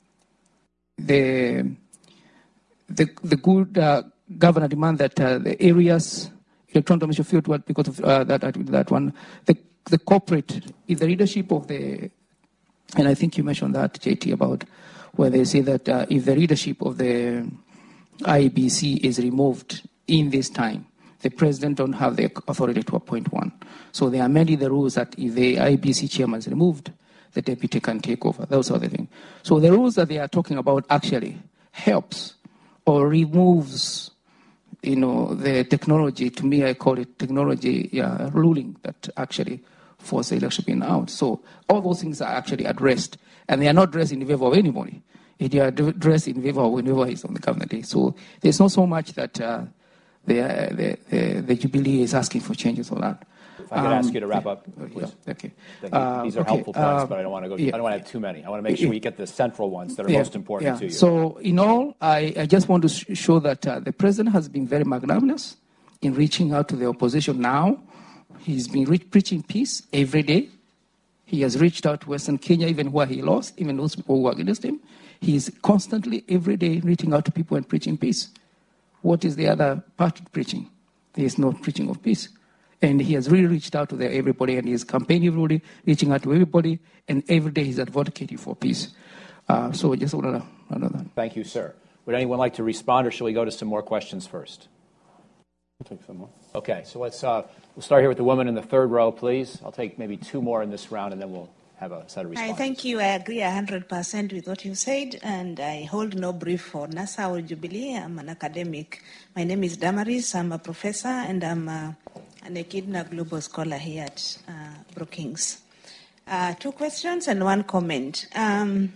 the, the the good uh, governor demand that uh, the areas electronic domestic field work because of uh, that that one the the corporate is the leadership of the, and I think you mentioned that, J T, about where they say that uh, if the leadership of the I E B C is removed in this time, the president don't have the authority to appoint one. So they amended the rules that if the I E B C chairman is removed, the deputy can take over. Those are the things. So the rules that they are talking about actually helps or removes, you know, the technology. To me, I call it technology uh, ruling that actually force the election being out. So all those things are actually addressed, and they are not addressed in favor of anybody. They are addressed in favor of whoever is on the government day. So there's not so much that uh, the, uh, the, the the Jubilee is asking for changes on that. If I could um, ask you to wrap up, please. Yeah, okay. Uh, These are okay, helpful points, uh, but I don't want to go. yeah. I don't want to have too many. I want to make sure we get the central ones that are yeah, most important yeah. to you. So, in all, I, I just want to sh- show that uh, the president has been very magnanimous in reaching out to the opposition. Now, he's been re- preaching peace every day. He has reached out to Western Kenya, even where he lost, even those people who were against him. He is constantly, every day, reaching out to people and preaching peace. What is the other part of preaching? There is no preaching of peace. And he has really reached out to the, everybody, and his campaign is really reaching out to everybody, and every day he's advocating for peace. Uh, so just want to know that. Thank you, sir. Would anyone like to respond, or shall we go to some more questions first? I'll take some more. Okay, so let's uh, we'll start here with the woman in the third row, please. I'll take maybe two more in this round, and then we'll have a set of responses. Hi, thank you. I agree one hundred percent with what you said, and I hold no brief for NASA or Jubilee. I'm an academic. My name is Damaris. I'm a professor, and I'm uh, an Echidna Global Scholar here at uh, Brookings. Uh, two questions and one comment. Um,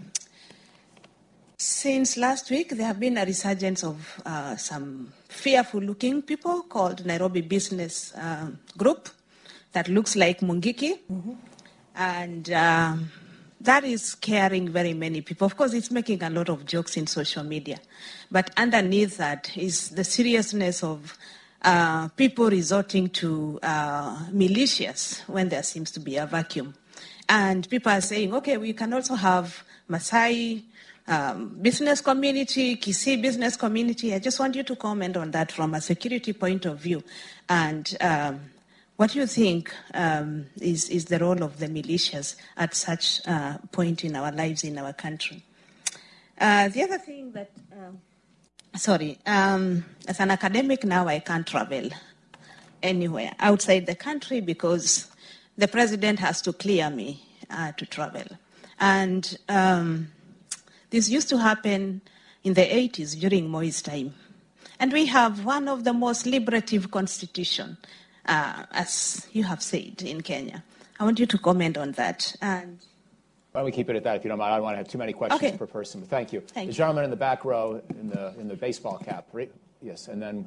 since last week, there have been a resurgence of uh, some fearful-looking people called Nairobi Business uh, Group that looks like Mungiki. Mm-hmm. And um, that is scaring very many people. Of course, it's making a lot of jokes in social media. But underneath that is the seriousness of uh, people resorting to uh, militias when there seems to be a vacuum. And people are saying, okay, we can also have Maasai um, business community, Kisii business community. I just want you to comment on that from a security point of view. And um, what do you think um, is, is the role of the militias at such a uh, point in our lives in our country? Uh, the other thing that, um, sorry, um, as an academic now I can't travel anywhere outside the country because the president has to clear me uh, to travel. And um, this used to happen in the eighties during Moi's time. And we have one of the most liberative constitutions. Uh, as you have said, in Kenya. I want you to comment on that. And why don't we keep it at that, if you don't mind? I don't want to have too many questions okay. per person, but thank you. Thank the you. gentleman in the back row in the, in the baseball cap, right? Yes, and then...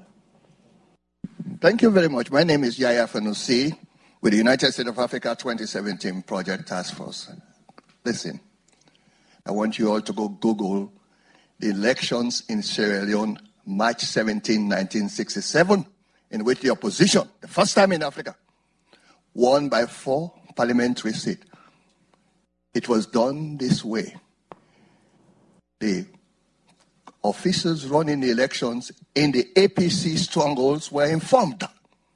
Thank you very much. My name is Yaya Fanusi with the United States of Africa twenty seventeen Project Task Force. Listen, I want you all to go Google the elections in Sierra Leone, March seventeenth, nineteen sixty-seven, in which the opposition, the first time in Africa, won by four parliamentary seats. It was done this way. The officers running the elections in the A P C strongholds were informed.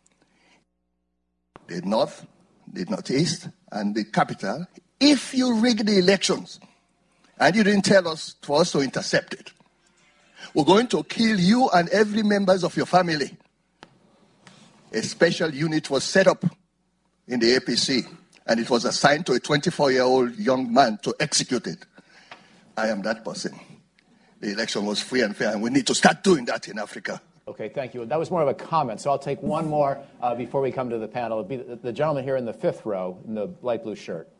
The North, the Northeast, and the capital, if you rig the elections and you didn't tell us to also intercept it, we're going to kill you and every members of your family. A special unit was set up in the A P C, and it was assigned to a twenty-four-year-old young man to execute it. I am that person. The election was free and fair, and we need to start doing that in Africa. Okay, thank you. That was more of a comment, so I'll take one more uh, before we come to the panel. It'll be the, the gentleman here in the fifth row in the light blue shirt.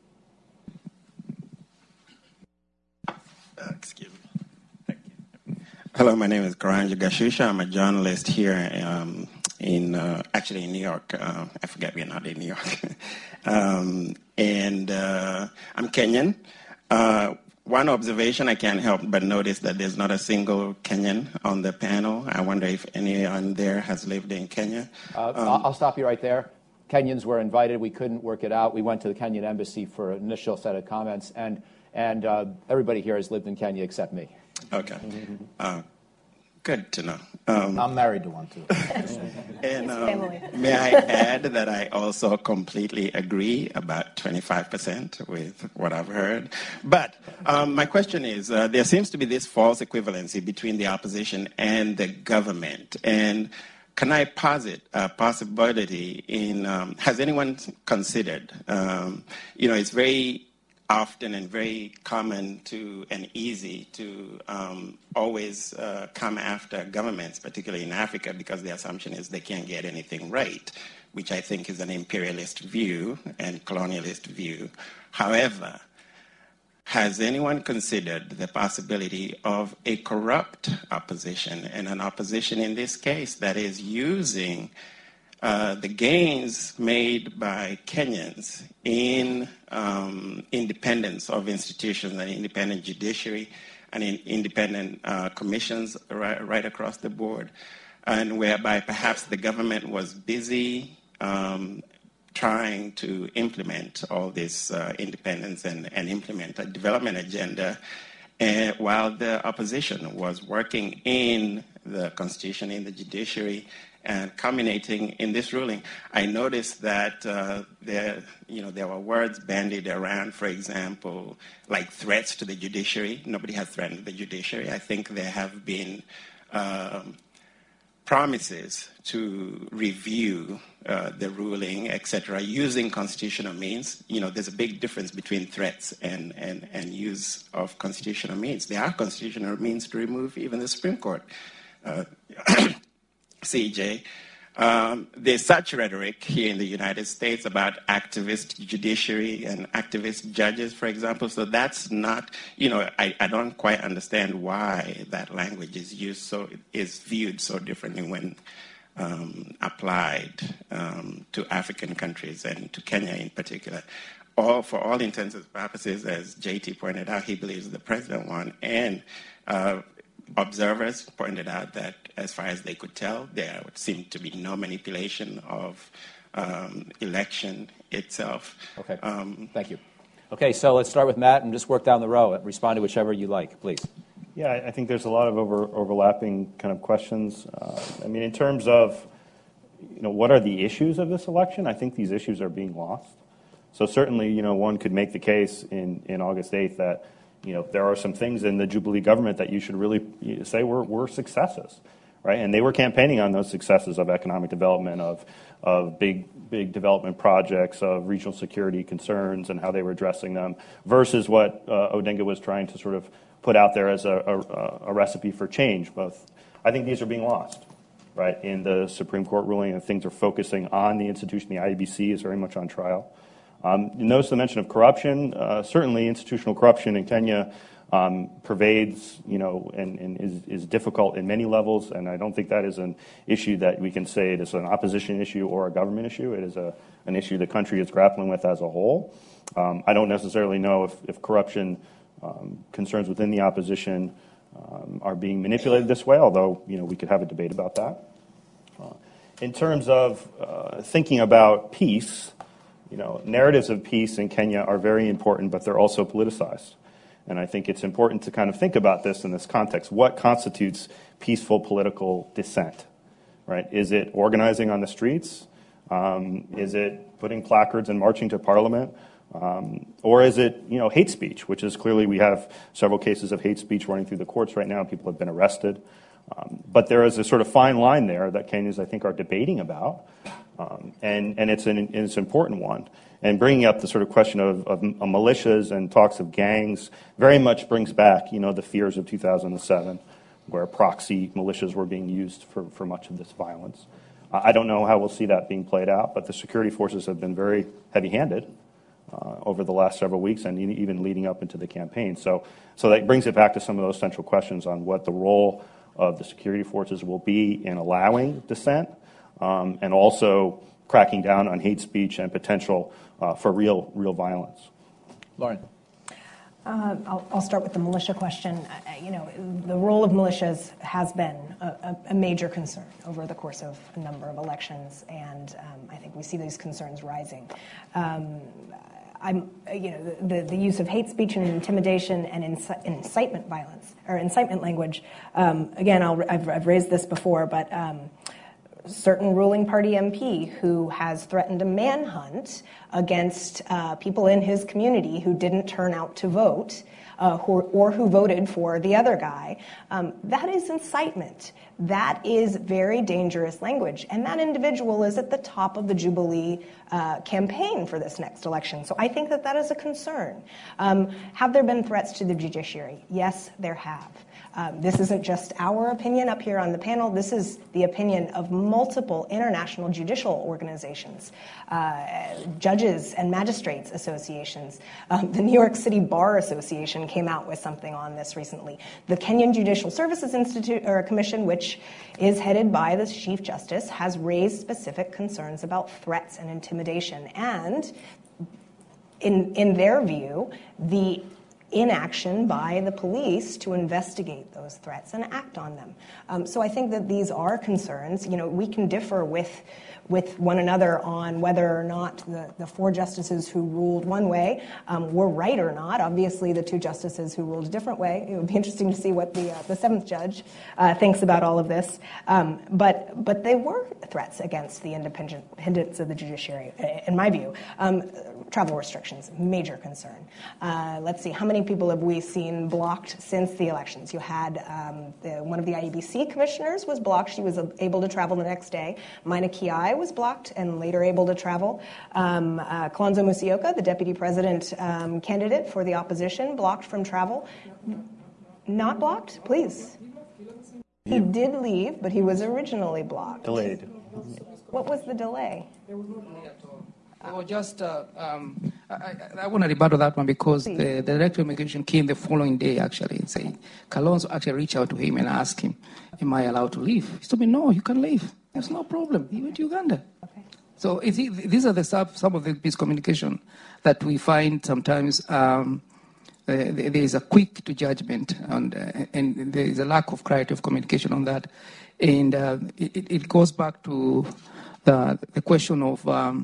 Uh, excuse me. Thank you. Hello, my name is Karanja Gashusha. I'm a journalist here um, in, uh, actually in New York. Uh, I forget we're not in New York. um, and uh, I'm Kenyan. Uh, One observation, I can't help but notice that there's not a single Kenyan on the panel. I wonder if anyone there has lived in Kenya. Uh, um, I'll stop you right there. Kenyans were invited. We couldn't work it out. We went to the Kenyan embassy for an initial set of comments, and and uh, everybody here has lived in Kenya except me. Okay. Uh, good to know. Um, I'm married to one, too. and um, may I add that I also completely agree about twenty-five percent with what I've heard. But um, my question is, uh, there seems to be this false equivalency between the opposition and the government. And can I posit a possibility in, um, has anyone considered, um, you know, it's very often and very common to and easy to um, always uh, come after governments, particularly in Africa, because the assumption is they can't get anything right, which I think is an imperialist view and colonialist view. However, has anyone considered the possibility of a corrupt opposition, and an opposition in this case that is using Uh, the gains made by Kenyans in um, independence of institutions and independent judiciary and in independent uh, commissions right, right across the board, and whereby perhaps the government was busy um, trying to implement all this uh, independence and, and implement a development agenda, and while the opposition was working in the constitution, in the judiciary, and culminating in this ruling. I noticed that uh, there, you know, there were words bandied around, for example, like threats to the judiciary. Nobody has threatened the judiciary. I think there have been um, promises to review uh, the ruling, et cetera, using constitutional means. You know, there's a big difference between threats and, and, and use of constitutional means. There are constitutional means to remove even the Supreme Court. Uh, C J, um, there's such rhetoric here in the United States about activist judiciary and activist judges, for example. So that's not, you know, I, I don't quite understand why that language is used so, is viewed so differently when um, applied um, to African countries and to Kenya in particular. All, for all intents and purposes, as J T pointed out, he believes the president won, and uh, observers pointed out that, as far as they could tell, there seemed to be no manipulation of um, election itself. Okay, um, thank you. Okay, so let's start with Matt and just work down the row. Respond to whichever you like, please. Yeah, I think there's a lot of over, overlapping kind of questions. Uh, I mean, in terms of, you know, what are the issues of this election? I think these issues are being lost. So certainly, you know, one could make the case in, in August eighth that, you know, there are some things in the Jubilee government that you should really say were, were successes, right? And they were campaigning on those successes of economic development, of of big big development projects, of regional security concerns and how they were addressing them, versus what uh, Odinga was trying to sort of put out there as a, a, a recipe for change. Both, I think these are being lost, right? In the Supreme Court ruling, and things are focusing on the institution. The I E B C is very much on trial. Um, notice the mention of corruption. Uh, certainly, institutional corruption in Kenya um, pervades, you know, and, and is, is difficult in many levels. And I don't think that is an issue that we can say it is an opposition issue or a government issue. It is a, an issue the country is grappling with as a whole. Um, I don't necessarily know if, if corruption um, concerns within the opposition um, are being manipulated this way, although, you know, we could have a debate about that. Uh, in terms of uh, thinking about peace, you know, narratives of peace in Kenya are very important, but they're also politicized. And I think it's important to kind of think about this in this context. What constitutes peaceful political dissent, right? Is it organizing on the streets? Um, is it putting placards and marching to parliament? Um, or is it, you know, hate speech, which is clearly, we have several cases of hate speech running through the courts right now. People have been arrested. Um, but there is a sort of fine line there that Kenyans, I think, are debating about. Um, and, and it's an, it's an important one. And bringing up the sort of question of, of militias and talks of gangs very much brings back, you know, the fears of two thousand seven, where proxy militias were being used for, for much of this violence. Uh, I don't know how we'll see that being played out, but the security forces have been very heavy-handed uh, over the last several weeks and even leading up into the campaign. So, so that brings it back to some of those central questions on what the role of the security forces will be in allowing dissent um, and also cracking down on hate speech and potential uh, for real, real violence. Lauren. Uh, I'll, I'll start with the militia question. Uh, you know, the role of militias has been a, a major concern over the course of a number of elections, and um, I think we see these concerns rising. Um, I'm, you know, the, the use of hate speech and intimidation and inci- incitement violence or incitement language. Um, again, I'll, I've, I've raised this before, but. Um, certain ruling party M P who has threatened a manhunt against uh, people in his community who didn't turn out to vote uh, who, or who voted for the other guy. Um, that is incitement. That is very dangerous language. And that individual is at the top of the Jubilee uh, campaign for this next election. So I think that that is a concern. Um, have there been threats to the judiciary? Yes, there have. Um, this isn't just our opinion up here on the panel. This is the opinion of multiple international judicial organizations, uh, judges and magistrates associations. Um, the New York City Bar Association came out with something on this recently. The Kenyan Judicial Services Institute or Commission, which is headed by the Chief Justice, has raised specific concerns about threats and intimidation. And in in their view, the inaction by the police to investigate those threats and act on them. Um, so I think that these are concerns. You know, we can differ with with one another on whether or not the, the four justices who ruled one way um, were right or not. Obviously, the two justices who ruled a different way. It would be interesting to see what the uh, the seventh judge uh, thinks about all of this. Um, but but they were threats against the independence of the judiciary, in my view. Um, travel restrictions, major concern. Uh, let's see, how many people have we seen blocked since the elections? You had um, the, one of the I E B C commissioners was blocked. She was able to travel the next day. Maina Kiai was blocked and later able to travel. Um, uh, Kalonzo Musyoka, the deputy president um, candidate for the opposition, blocked from travel. Not blocked? Please. He did leave, but he was originally blocked. Delayed. What was the delay? There was no delay at all. I was just, uh, um, I, I, I want to rebuttal that one because the, the director of immigration came the following day, actually, and said, Kalonzo actually reached out to him and asked him, am I allowed to leave? He told me, no, you can leave. There's no problem. He went to Uganda. Okay. So it, these are the sub, some of the miscommunication that we find sometimes. Um, uh, there is a quick to judgment, and, uh, and there is a lack of clarity of communication on that. And uh, it, it goes back to the, the question of um,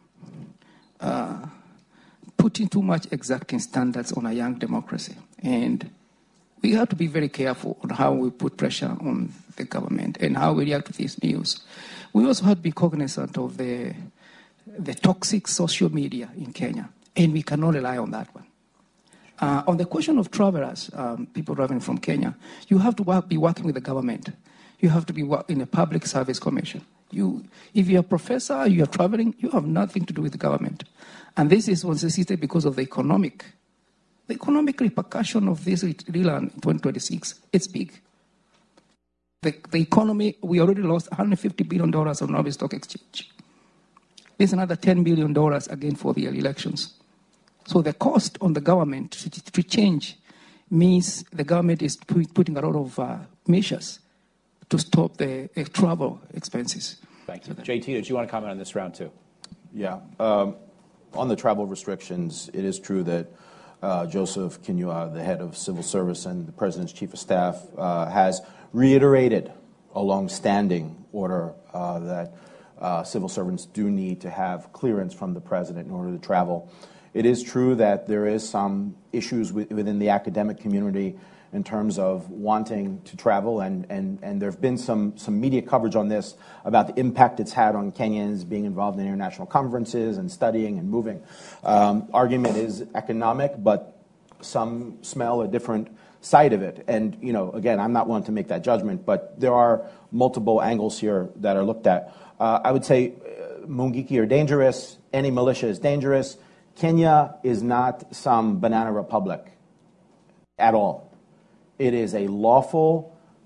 Uh, putting too much exacting standards on a young democracy. And we have to be very careful on how we put pressure on the government and how we react to these news. We also have to be cognizant of the, the toxic social media in Kenya, and we cannot rely on that one. Uh, on the question of travelers, um, people traveling from Kenya, you have to work, be working with the government. You have to be in a public service commission. You, if you're a professor, you're traveling, you have nothing to do with the government. And this is necessitated because of the economic, the economic repercussion of this relearn in twenty twenty-six. It's big. The, the economy, we already lost one hundred fifty billion dollars on Nairobi Stock Exchange. There's another ten billion dollars again for the elections. So the cost on the government to, to change means the government is putting a lot of uh, measures to stop the uh, travel expenses. Thank you. J T, did you want to comment on this round too? Yeah. Um, on the travel restrictions, it is true that uh, Joseph Kinyua, the head of civil service and the president's chief of staff, uh, has reiterated a long-standing order uh, that uh, civil servants do need to have clearance from the president in order to travel. It is true that there is some issues within the academic community in terms of wanting to travel, and, and, and there have been some, some media coverage on this about the impact it's had on Kenyans being involved in international conferences and studying and moving. Um, argument is economic, but some smell a different side of it. And, you know, again, I'm not one to make that judgment, but there are multiple angles here that are looked at. Uh, I would say uh, Mungiki are dangerous, any militia is dangerous. Kenya is not some banana republic at all. It is a lawful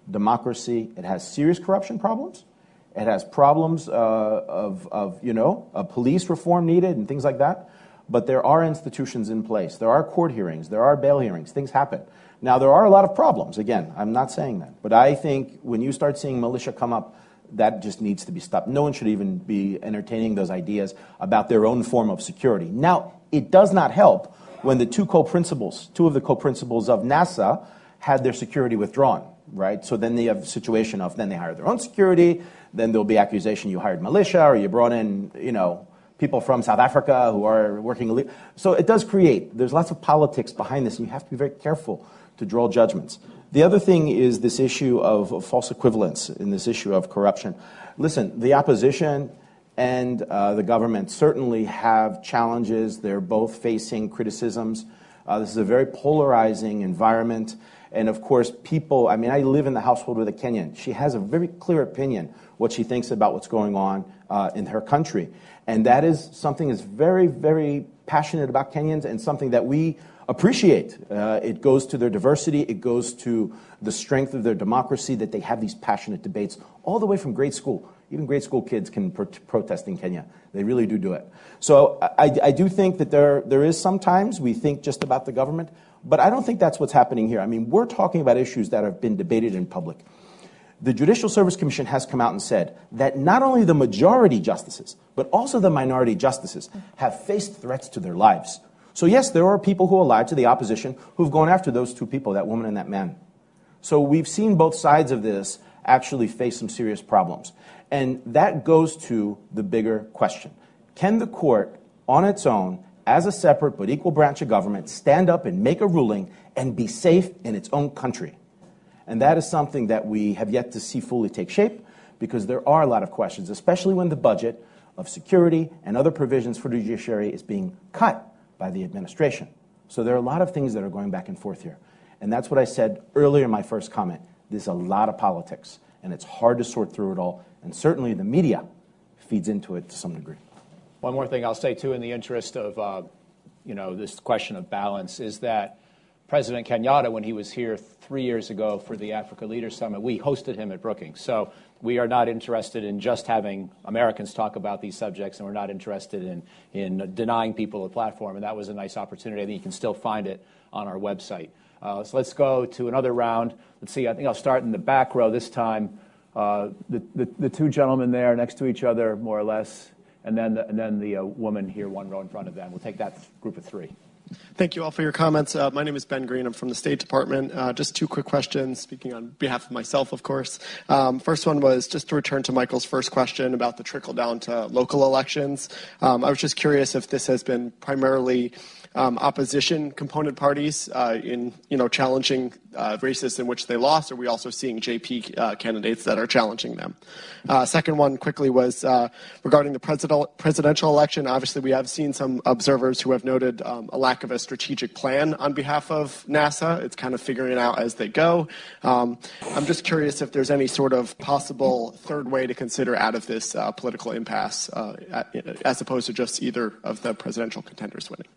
democracy. It has serious corruption problems. It has problems uh, of, of, you know, a police reform needed and things like that. But there are institutions in place. There are court hearings. There are bail hearings. Things happen. Now, there are a lot of problems. Again, I'm not saying that. But I think when you start seeing militia come up, that just needs to be stopped. No one should even be entertaining those ideas about their own form of security. Now, it does not help when the two co-principals, two of the co-principals of NASA had their security withdrawn, right? So then they have a situation of then they hire their own security, then there'll be accusation you hired militia or you brought in, you know, people from South Africa who are working illegal. So it does create, there's lots of politics behind this, and you have to be very careful to draw judgments. The other thing is this issue of, of false equivalence in this issue of corruption. Listen, the opposition and uh, the government certainly have challenges. They're both facing criticisms. Uh, this is a very polarizing environment. And of course, people, I mean, I live in the household with a Kenyan. She has a very clear opinion what she thinks about what's going on uh, in her country. And that is something that's very, very passionate about Kenyans and something that we appreciate. Uh, it goes to their diversity. It goes to the strength of their democracy, that they have these passionate debates all the way from grade school. Even grade school kids can pro- protest in Kenya. They really do do it. So I, I do think that there there is sometimes we think just about the government, but I don't think that's what's happening here. I mean, we're talking about issues that have been debated in public. The Judicial Service Commission has come out and said that not only the majority justices, but also the minority justices have faced threats to their lives. So yes, there are people who are allied to the opposition who've gone after those two people, that woman and that man. So we've seen both sides of this actually face some serious problems. And that goes to the bigger question. Can the court, on its own, as a separate but equal branch of government, stand up and make a ruling and be safe in its own country? And that is something that we have yet to see fully take shape, because there are a lot of questions, especially when the budget of security and other provisions for the judiciary is being cut by the administration. So there are a lot of things that are going back and forth here. And that's what I said earlier in my first comment. There's a lot of politics, and it's hard to sort through it all. And certainly the media feeds into it to some degree. One more thing I'll say, too, in the interest of, uh, you know, this question of balance, is that President Kenyatta, when he was here three years ago for the Africa Leaders Summit, we hosted him at Brookings. So we are not interested in just having Americans talk about these subjects, and we're not interested in, in denying people a platform. And that was a nice opportunity. I think you can still find it on our website. Uh, so let's go to another round. Let's see, I think I'll start in the back row this time. Uh, the, the, the two gentlemen there next to each other, more or less, and then the, and then the uh, woman here one row in front of them. We'll take that group of three. Thank you all for your comments. Uh, my name is Ben Green. I'm from the State Department. Uh, just two quick questions, speaking on behalf of myself, of course. Um, first one was just to return to Michael's first question about the trickle down to local elections. Um, I was just curious if this has been primarily um, opposition component parties uh, in, you know, challenging uh, races in which they lost, or are we also seeing J P uh, candidates that are challenging them? Uh, second one quickly was uh, regarding the president, presidential election. Obviously, we have seen some observers who have noted um, a lack of a strategic plan on behalf of NASA. It's kind of figuring it out as they go. Um, I'm just curious if there's any sort of possible third way to consider out of this uh, political impasse, uh, as opposed to just either of the presidential contenders winning.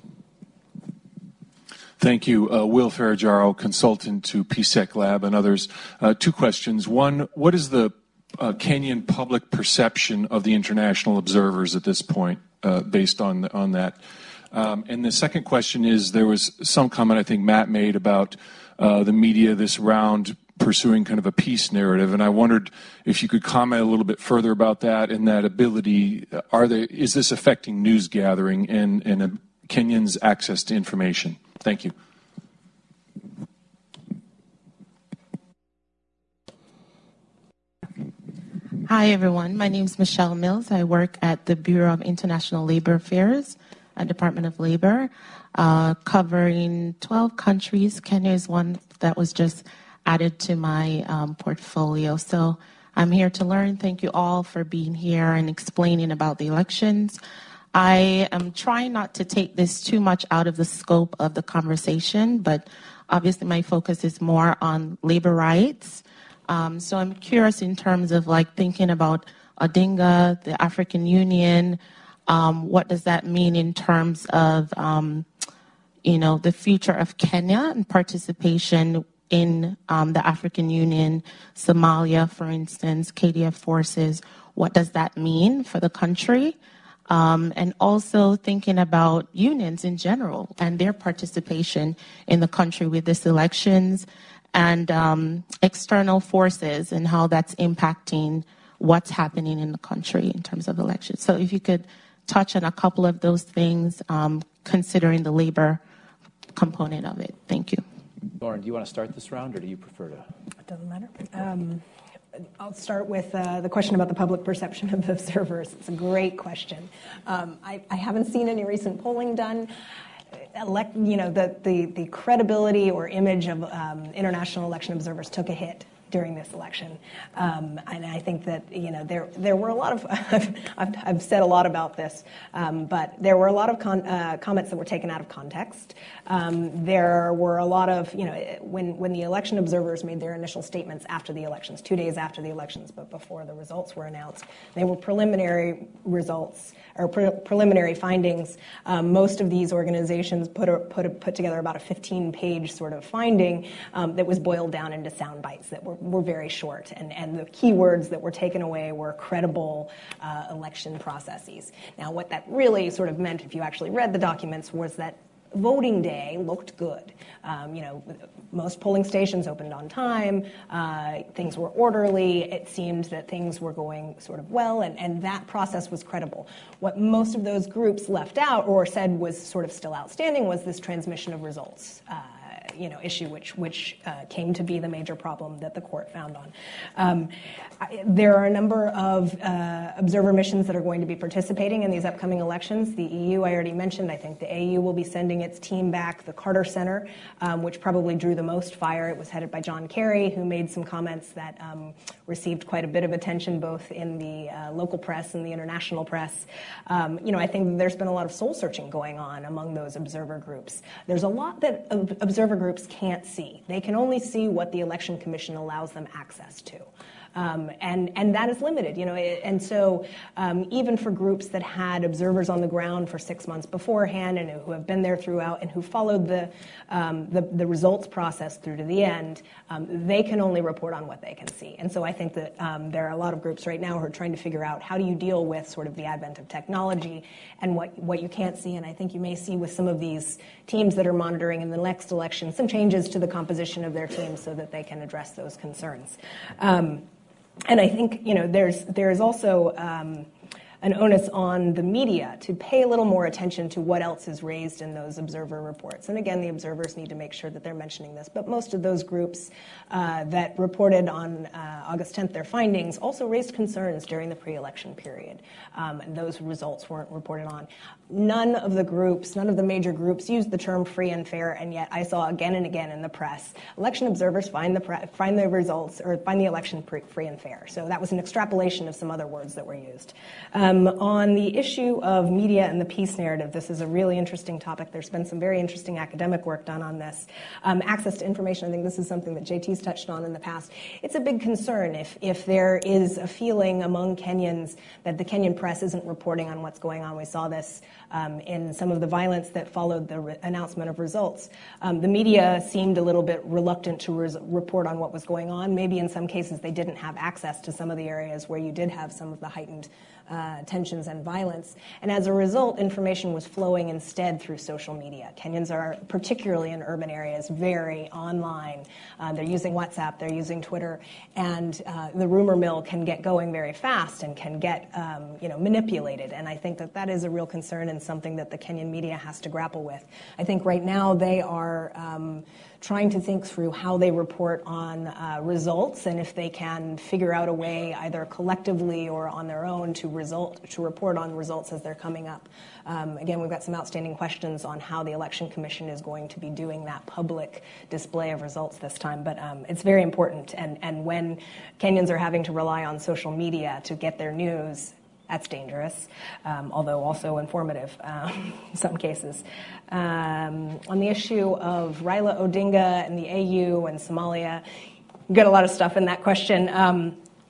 Thank you. Uh, Will Ferragaro, consultant to P SEC Lab and others. Uh, two questions. One, what is the uh, Kenyan public perception of the international observers at this point, uh, based on, on that? Um, and the second question is, there was some comment I think Matt made about uh, the media this round pursuing kind of a peace narrative, and I wondered if you could comment a little bit further about that and that ability. Are they, is this affecting news gathering and, and uh, Kenyans' access to information? Thank you. Hi, everyone. My name is Michelle Mills. I work at the Bureau of International Labor Affairs, uh, Department of Labor, uh, covering twelve countries. Kenya is one that was just added to my um, portfolio. So I'm here to learn. Thank you all for being here and explaining about the elections. I am trying not to take this too much out of the scope of the conversation, but obviously my focus is more on labor rights. Um, so I'm curious in terms of like thinking about Odinga, the African Union, um, what does that mean in terms of, um, you know, the future of Kenya and participation in um, the African Union, Somalia, for instance, K D F forces. What does that mean for the country? Um, and also thinking about unions in general and their participation in the country with these elections, and um, external forces and how that's impacting what's happening in the country in terms of elections. So if you could touch on a couple of those things, um, considering the labor component of it. Thank you. Lauren, do you want to start this round, or do you prefer to? It doesn't matter. Um, I'll start with uh, the question about the public perception of observers. It's a great question. Um, I, I haven't seen any recent polling done. Elect, you know, the, the, the credibility or image of um, international election observers took a hit during this election. Um, and I think that, you know, there there were a lot of, I've, I've said a lot about this, um, but there were a lot of con, uh, comments that were taken out of context. Um, there were a lot of, you know, when, when the election observers made their initial statements after the elections, two days after the elections, but before the results were announced, they were preliminary results or pre- preliminary findings. Um, most of these organizations put a, put a, put together about a fifteen-page sort of finding um, that was boiled down into sound bites that were, were very short, and, and the key words that were taken away were credible uh, election processes. Now, what that really sort of meant, if you actually read the documents, was that voting day looked good. Um, you know, most polling stations opened on time. Uh, things were orderly. It seemed that things were going sort of well, and, and that process was credible. What most of those groups left out or said was sort of still outstanding was this transmission of results uh, you know, issue, which which uh, came to be the major problem that the court found on. Um, I, there are a number of uh, observer missions that are going to be participating in these upcoming elections. The E U, I already mentioned. I think the A U will be sending its team back. The Carter Center, um, which probably drew the most fire, it was headed by John Kerry, who made some comments that um, received quite a bit of attention, both in the uh, local press and the international press. Um, you know, I think there's been a lot of soul searching going on among those observer groups. There's a lot that ob- observer groups can't see. They can only see what the Election Commission allows them access to. Um, and, and that is limited, you know, and so um, even for groups that had observers on the ground for six months beforehand and who have been there throughout and who followed the, um, the, the results process through to the end, um, they can only report on what they can see. And so I think that um, there are a lot of groups right now who are trying to figure out how do you deal with sort of the advent of technology and what, what you can't see. And I think you may see with some of these teams that are monitoring in the next election some changes to the composition of their teams so that they can address those concerns. Um, And I think, you know, there's there's also um, an onus on the media to pay a little more attention to what else is raised in those observer reports. And again, the observers need to make sure that they're mentioning this. But most of those groups uh, that reported on uh, August tenth their findings also raised concerns during the pre-election period. Um, and those results weren't reported on. None of the groups, none of the major groups used the term free and fair, and yet I saw again and again in the press, election observers find the pre- find the results or find the election pre- free and fair. So that was an extrapolation of some other words that were used. Um, on the issue of media and the peace narrative, this is a really interesting topic. There's been some very interesting academic work done on this. Um, access to information, I think this is something that J T's touched on in the past. It's a big concern if, if there is a feeling among Kenyans that the Kenyan press isn't reporting on what's going on. We saw this Um, in some of the violence that followed the re- announcement of results. Um, the media seemed a little bit reluctant to res- report on what was going on. Maybe in some cases they didn't have access to some of the areas where you did have some of the heightened uh, tensions and violence. And as a result, information was flowing instead through social media. Kenyans are, particularly in urban areas, very online. Uh, they're using WhatsApp, they're using Twitter, and uh, the rumor mill can get going very fast and can get um, you know, manipulated. And I think that that is a real concern and something that the Kenyan media has to grapple with. I think right now they are um, trying to think through how they report on uh, results and if they can figure out a way either collectively or on their own to result to report on results as they're coming up. Um, again, we've got some outstanding questions on how the Election Commission is going to be doing that public display of results this time, but um, it's very important. And, and when Kenyans are having to rely on social media to get their news, that's dangerous, um, although also informative um, in some cases. Um, on the issue of Raila Odinga and the A U and Somalia, you get a lot of stuff in that question. Um,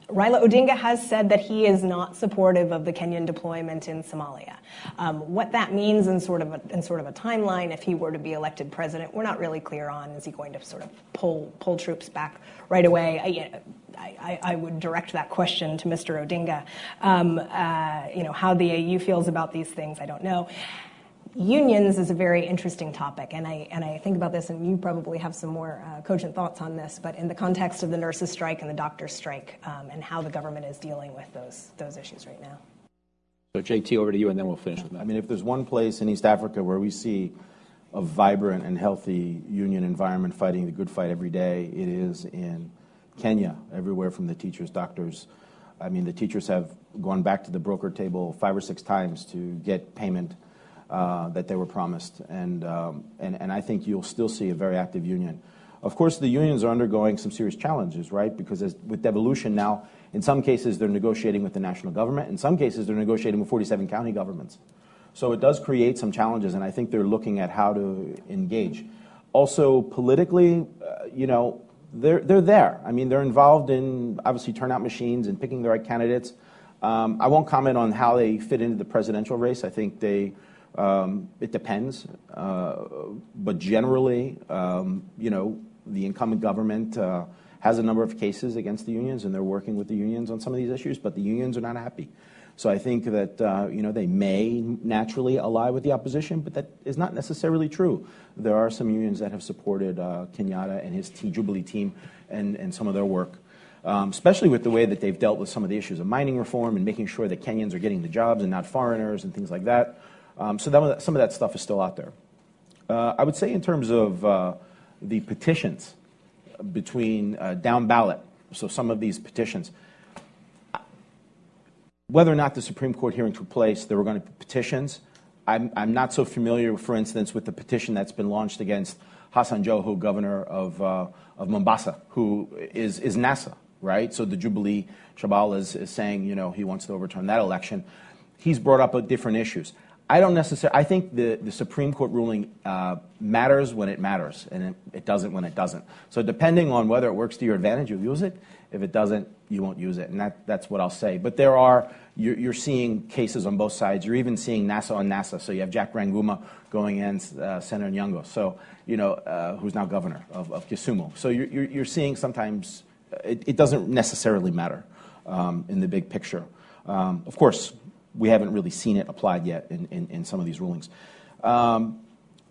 Raila Odinga has said that he is not supportive of the Kenyan deployment in Somalia. Um, what that means in sort of a, in sort of a timeline, if he were to be elected president, we're not really clear on. Is he going to sort of pull pull troops back right away? I, I, I would direct that question to Mister Odinga. Um, uh, you know, how the A U feels about these things, I don't know. Unions is a very interesting topic, and I and I think about this, and you probably have some more uh, cogent thoughts on this, but in the context of the nurses' strike and the doctors' strike, um, and how the government is dealing with those those issues right now. So, J T, over to you, and then we'll finish with that. I mean, if there's one place in East Africa where we see a vibrant and healthy union environment fighting the good fight every day, it is in Kenya, everywhere from the teachers, doctors. I mean, the teachers have gone back to the broker table five or six times to get payment Uh, that they were promised, and, um, and and I think you'll still see a very active union. Of course, the unions are undergoing some serious challenges, right? Because as, with devolution now, in some cases they're negotiating with the national government. In some cases they're negotiating with forty-seven county governments. So it does create some challenges, and I think they're looking at how to engage. Also, politically, uh, you know, they're they're there. I mean, they're involved in obviously turnout machines and picking the right candidates. Um, I won't comment on how they fit into the presidential race. I think they. Um, it depends, uh, but generally, um, you know, the incumbent government uh, has a number of cases against the unions, and they're working with the unions on some of these issues, but the unions are not happy. So I think that, uh, you know, they may naturally ally with the opposition, but that is not necessarily true. There are some unions that have supported uh, Kenyatta and his T Jubilee team and, and some of their work, um, especially with the way that they've dealt with some of the issues of mining reform and making sure that Kenyans are getting the jobs and not foreigners and things like that. Um, so that, some of that stuff is still out there. Uh, I would say in terms of uh, the petitions between uh, down ballot, so some of these petitions, whether or not the Supreme Court hearing took place, there were going to be petitions. I'm, I'm not so familiar, for instance, with the petition that's been launched against Hassan Joho, governor of, uh, of Mombasa, who is, is NASA, right? So the Jubilee Shabal is, is saying, you know, he wants to overturn that election. He's brought up different issues. I don't necessarily, I think the, the Supreme Court ruling uh, matters when it matters, and it, it doesn't when it doesn't. So depending on whether it works to your advantage, you'll use it. If it doesn't, you won't use it, and that, that's what I'll say. But there are, you're, you're seeing cases on both sides. You're even seeing NASA on NASA. So you have Jack Ranguma going against uh, Senator Nyong'o, so, you know, uh, who's now governor of, of Kisumu. So you're, you're, you're seeing sometimes it, it doesn't necessarily matter um, in the big picture. Um, of course, we haven't really seen it applied yet in, in, in some of these rulings. Um,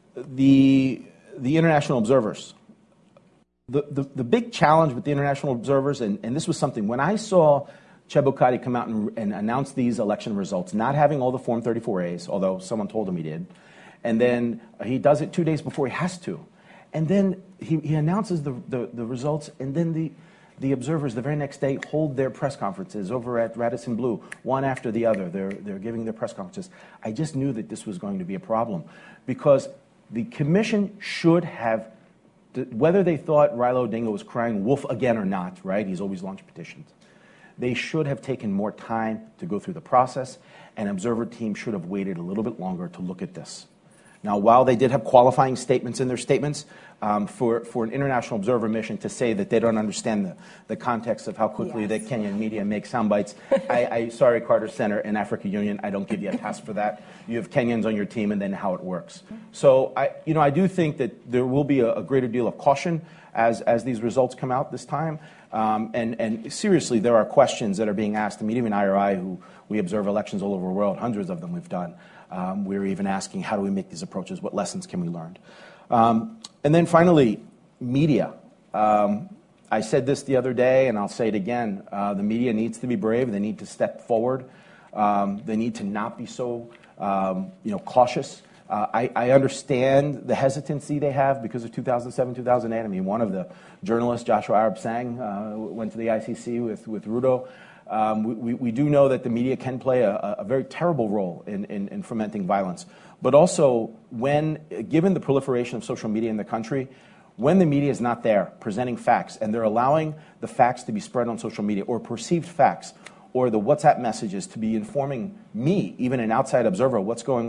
the, the international observers. The, the, the big challenge with the international observers, and, and this was something, when I saw Chebukati come out and, and announce these election results, not having all the Form thirty-four A's, although someone told him he did, and then he does it two days before he has to, and then he, he announces the, the, the results, and then the, the observers the very next day hold their press conferences over at Radisson Blu, one after the other. They're, they're giving their press conferences. I just knew that this was going to be a problem, because the commission should have, whether they thought Raila Odinga was crying wolf again or not, right? He's always launched petitions. They should have taken more time to go through the process, and observer team should have waited a little bit longer to look at this. Now, while they did have qualifying statements in their statements, um, for, for an international observer mission to say that they don't understand the, the context of how quickly yes. the Kenyan media make sound bites, I, I, sorry, Carter Center and Africa Union, I don't give you a pass for that. You have Kenyans on your team, and then how it works. So, I, you know, I do think that there will be a, a greater deal of caution as, as these results come out this time. Um, and, and seriously, there are questions that are being asked. I mean, even I R I, who we observe elections all over the world, hundreds of them we've done. Um, we're even asking, how do we make these approaches? What lessons can we learn? Um, and then finally, media. Um, I said this the other day, and I'll say it again. Uh, the media needs to be brave. They need to step forward. Um, they need to not be so, um, you know, cautious. Uh, I, I understand the hesitancy they have because of two thousand seven, two thousand eight. I mean, one of the journalists, Joshua Arab Sang, uh, went to the I C C with, with Ruto. Um, we, we do know that the media can play a, a very terrible role in, in, in fomenting violence. But also, when, given the proliferation of social media in the country, when the media is not there presenting facts, and they're allowing the facts to be spread on social media, or perceived facts, or the WhatsApp messages to be informing me, even an outside observer, what's going on,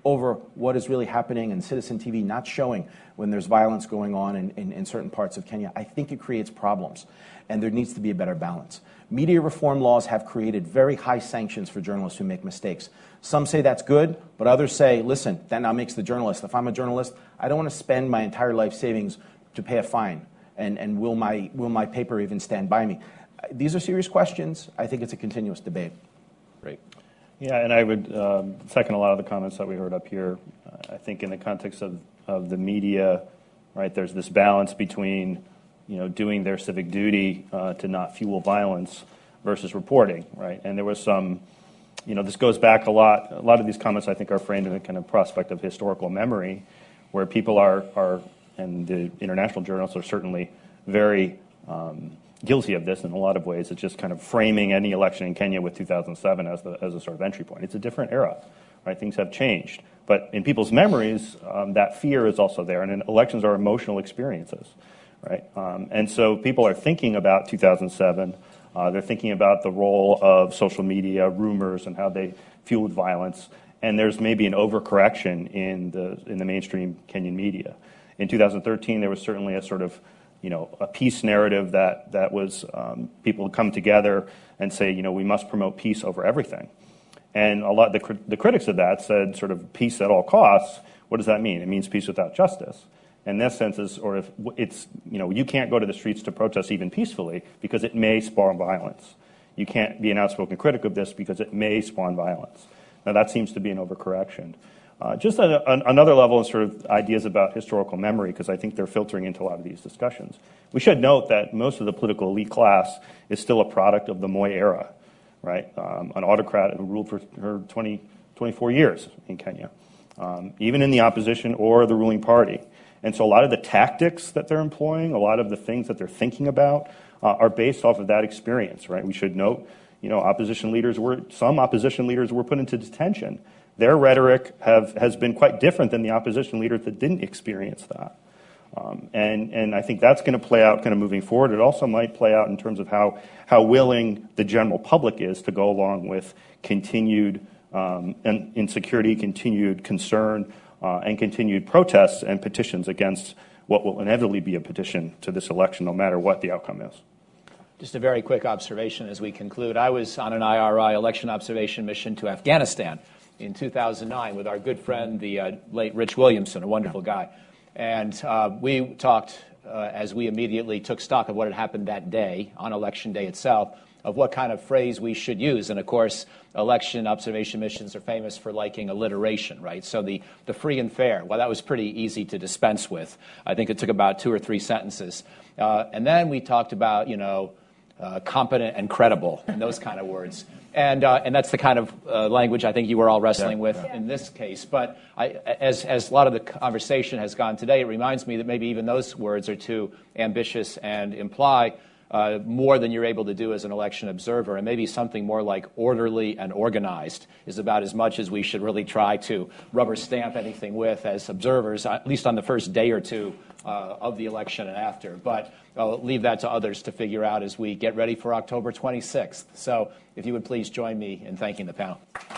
over what is really happening and Citizen T V not showing when there's violence going on in, in, in certain parts of Kenya, I think it creates problems. And there needs to be a better balance. Media reform laws have created very high sanctions for journalists who make mistakes. Some say that's good, but others say, listen, that now makes the journalist. If I'm a journalist, I don't want to spend my entire life savings to pay a fine. And, and will my, will my paper even stand by me? These are serious questions. I think it's a continuous debate. Great. Yeah, and I would um, second a lot of the comments that we heard up here. Uh, I think in the context of, of the media, right, there's this balance between, you know, doing their civic duty uh, to not fuel violence versus reporting, right? And there was some, you know, this goes back a lot. A lot of these comments, I think, are framed in a kind of prospect of historical memory, where people are, are and the international journalists are certainly very um, guilty of this in a lot of ways. It's just kind of framing any election in Kenya with two thousand seven as, the, as a sort of entry point. It's a different era, right? Things have changed. But in people's memories, um, that fear is also there. And elections are emotional experiences, right? Um, and so people are thinking about two thousand seven. Uh, they're thinking about the role of social media, rumors, and how they fueled violence. And there's maybe an overcorrection in the in the mainstream Kenyan media. In two thousand thirteen, there was certainly a sort of, you know, a peace narrative that that was um, people come together and say, you know, we must promote peace over everything. And a lot the the critics of that said, sort of, peace at all costs. What does that mean? It means peace without justice. And this sense is, or if it's, you know, you can't go to the streets to protest even peacefully because it may spawn violence. You can't be an outspoken critic of this because it may spawn violence. Now that seems to be an overcorrection. Uh, just a, a, another level of sort of ideas about historical memory, because I think they're filtering into a lot of these discussions. We should note that most of the political elite class is still a product of the Moi era, right? Um, an autocrat who ruled for, for twenty, twenty-four years in Kenya, um, even in the opposition or the ruling party. And so a lot of the tactics that they're employing, a lot of the things that they're thinking about uh, are based off of that experience, right? We should note, you know, opposition leaders were, some opposition leaders were put into detention. Their rhetoric have, has been quite different than the opposition leaders that didn't experience that. Um, and, and I think that's going to play out kind of moving forward. It also might play out in terms of how, how willing the general public is to go along with continued um, insecurity, continued concern, uh, and continued protests and petitions against what will inevitably be a petition to this election, no matter what the outcome is. Just a very quick observation as we conclude. I was on an I R I election observation mission to Afghanistan in two thousand nine with our good friend, the uh, late Rich Williamson, a wonderful guy. And uh, we talked, uh, as we immediately took stock of what had happened that day, on election day itself, of what kind of phrase we should use. And of course, election observation missions are famous for liking alliteration, right? So the, the free and fair, well, that was pretty easy to dispense with. I think it took about two or three sentences. Uh, and then we talked about, you know, uh, competent and credible, and those kind of words. And uh, and that's the kind of uh, language I think you were all wrestling yeah, with yeah. in this case. But I, as as a lot of the conversation has gone today, it reminds me that maybe even those words are too ambitious and imply uh, more than you're able to do as an election observer. And maybe something more like orderly and organized is about as much as we should really try to rubber stamp anything with as observers, at least on the first day or two uh, of the election and after. But I'll leave that to others to figure out as we get ready for October twenty-sixth. So if you would please join me in thanking the panel.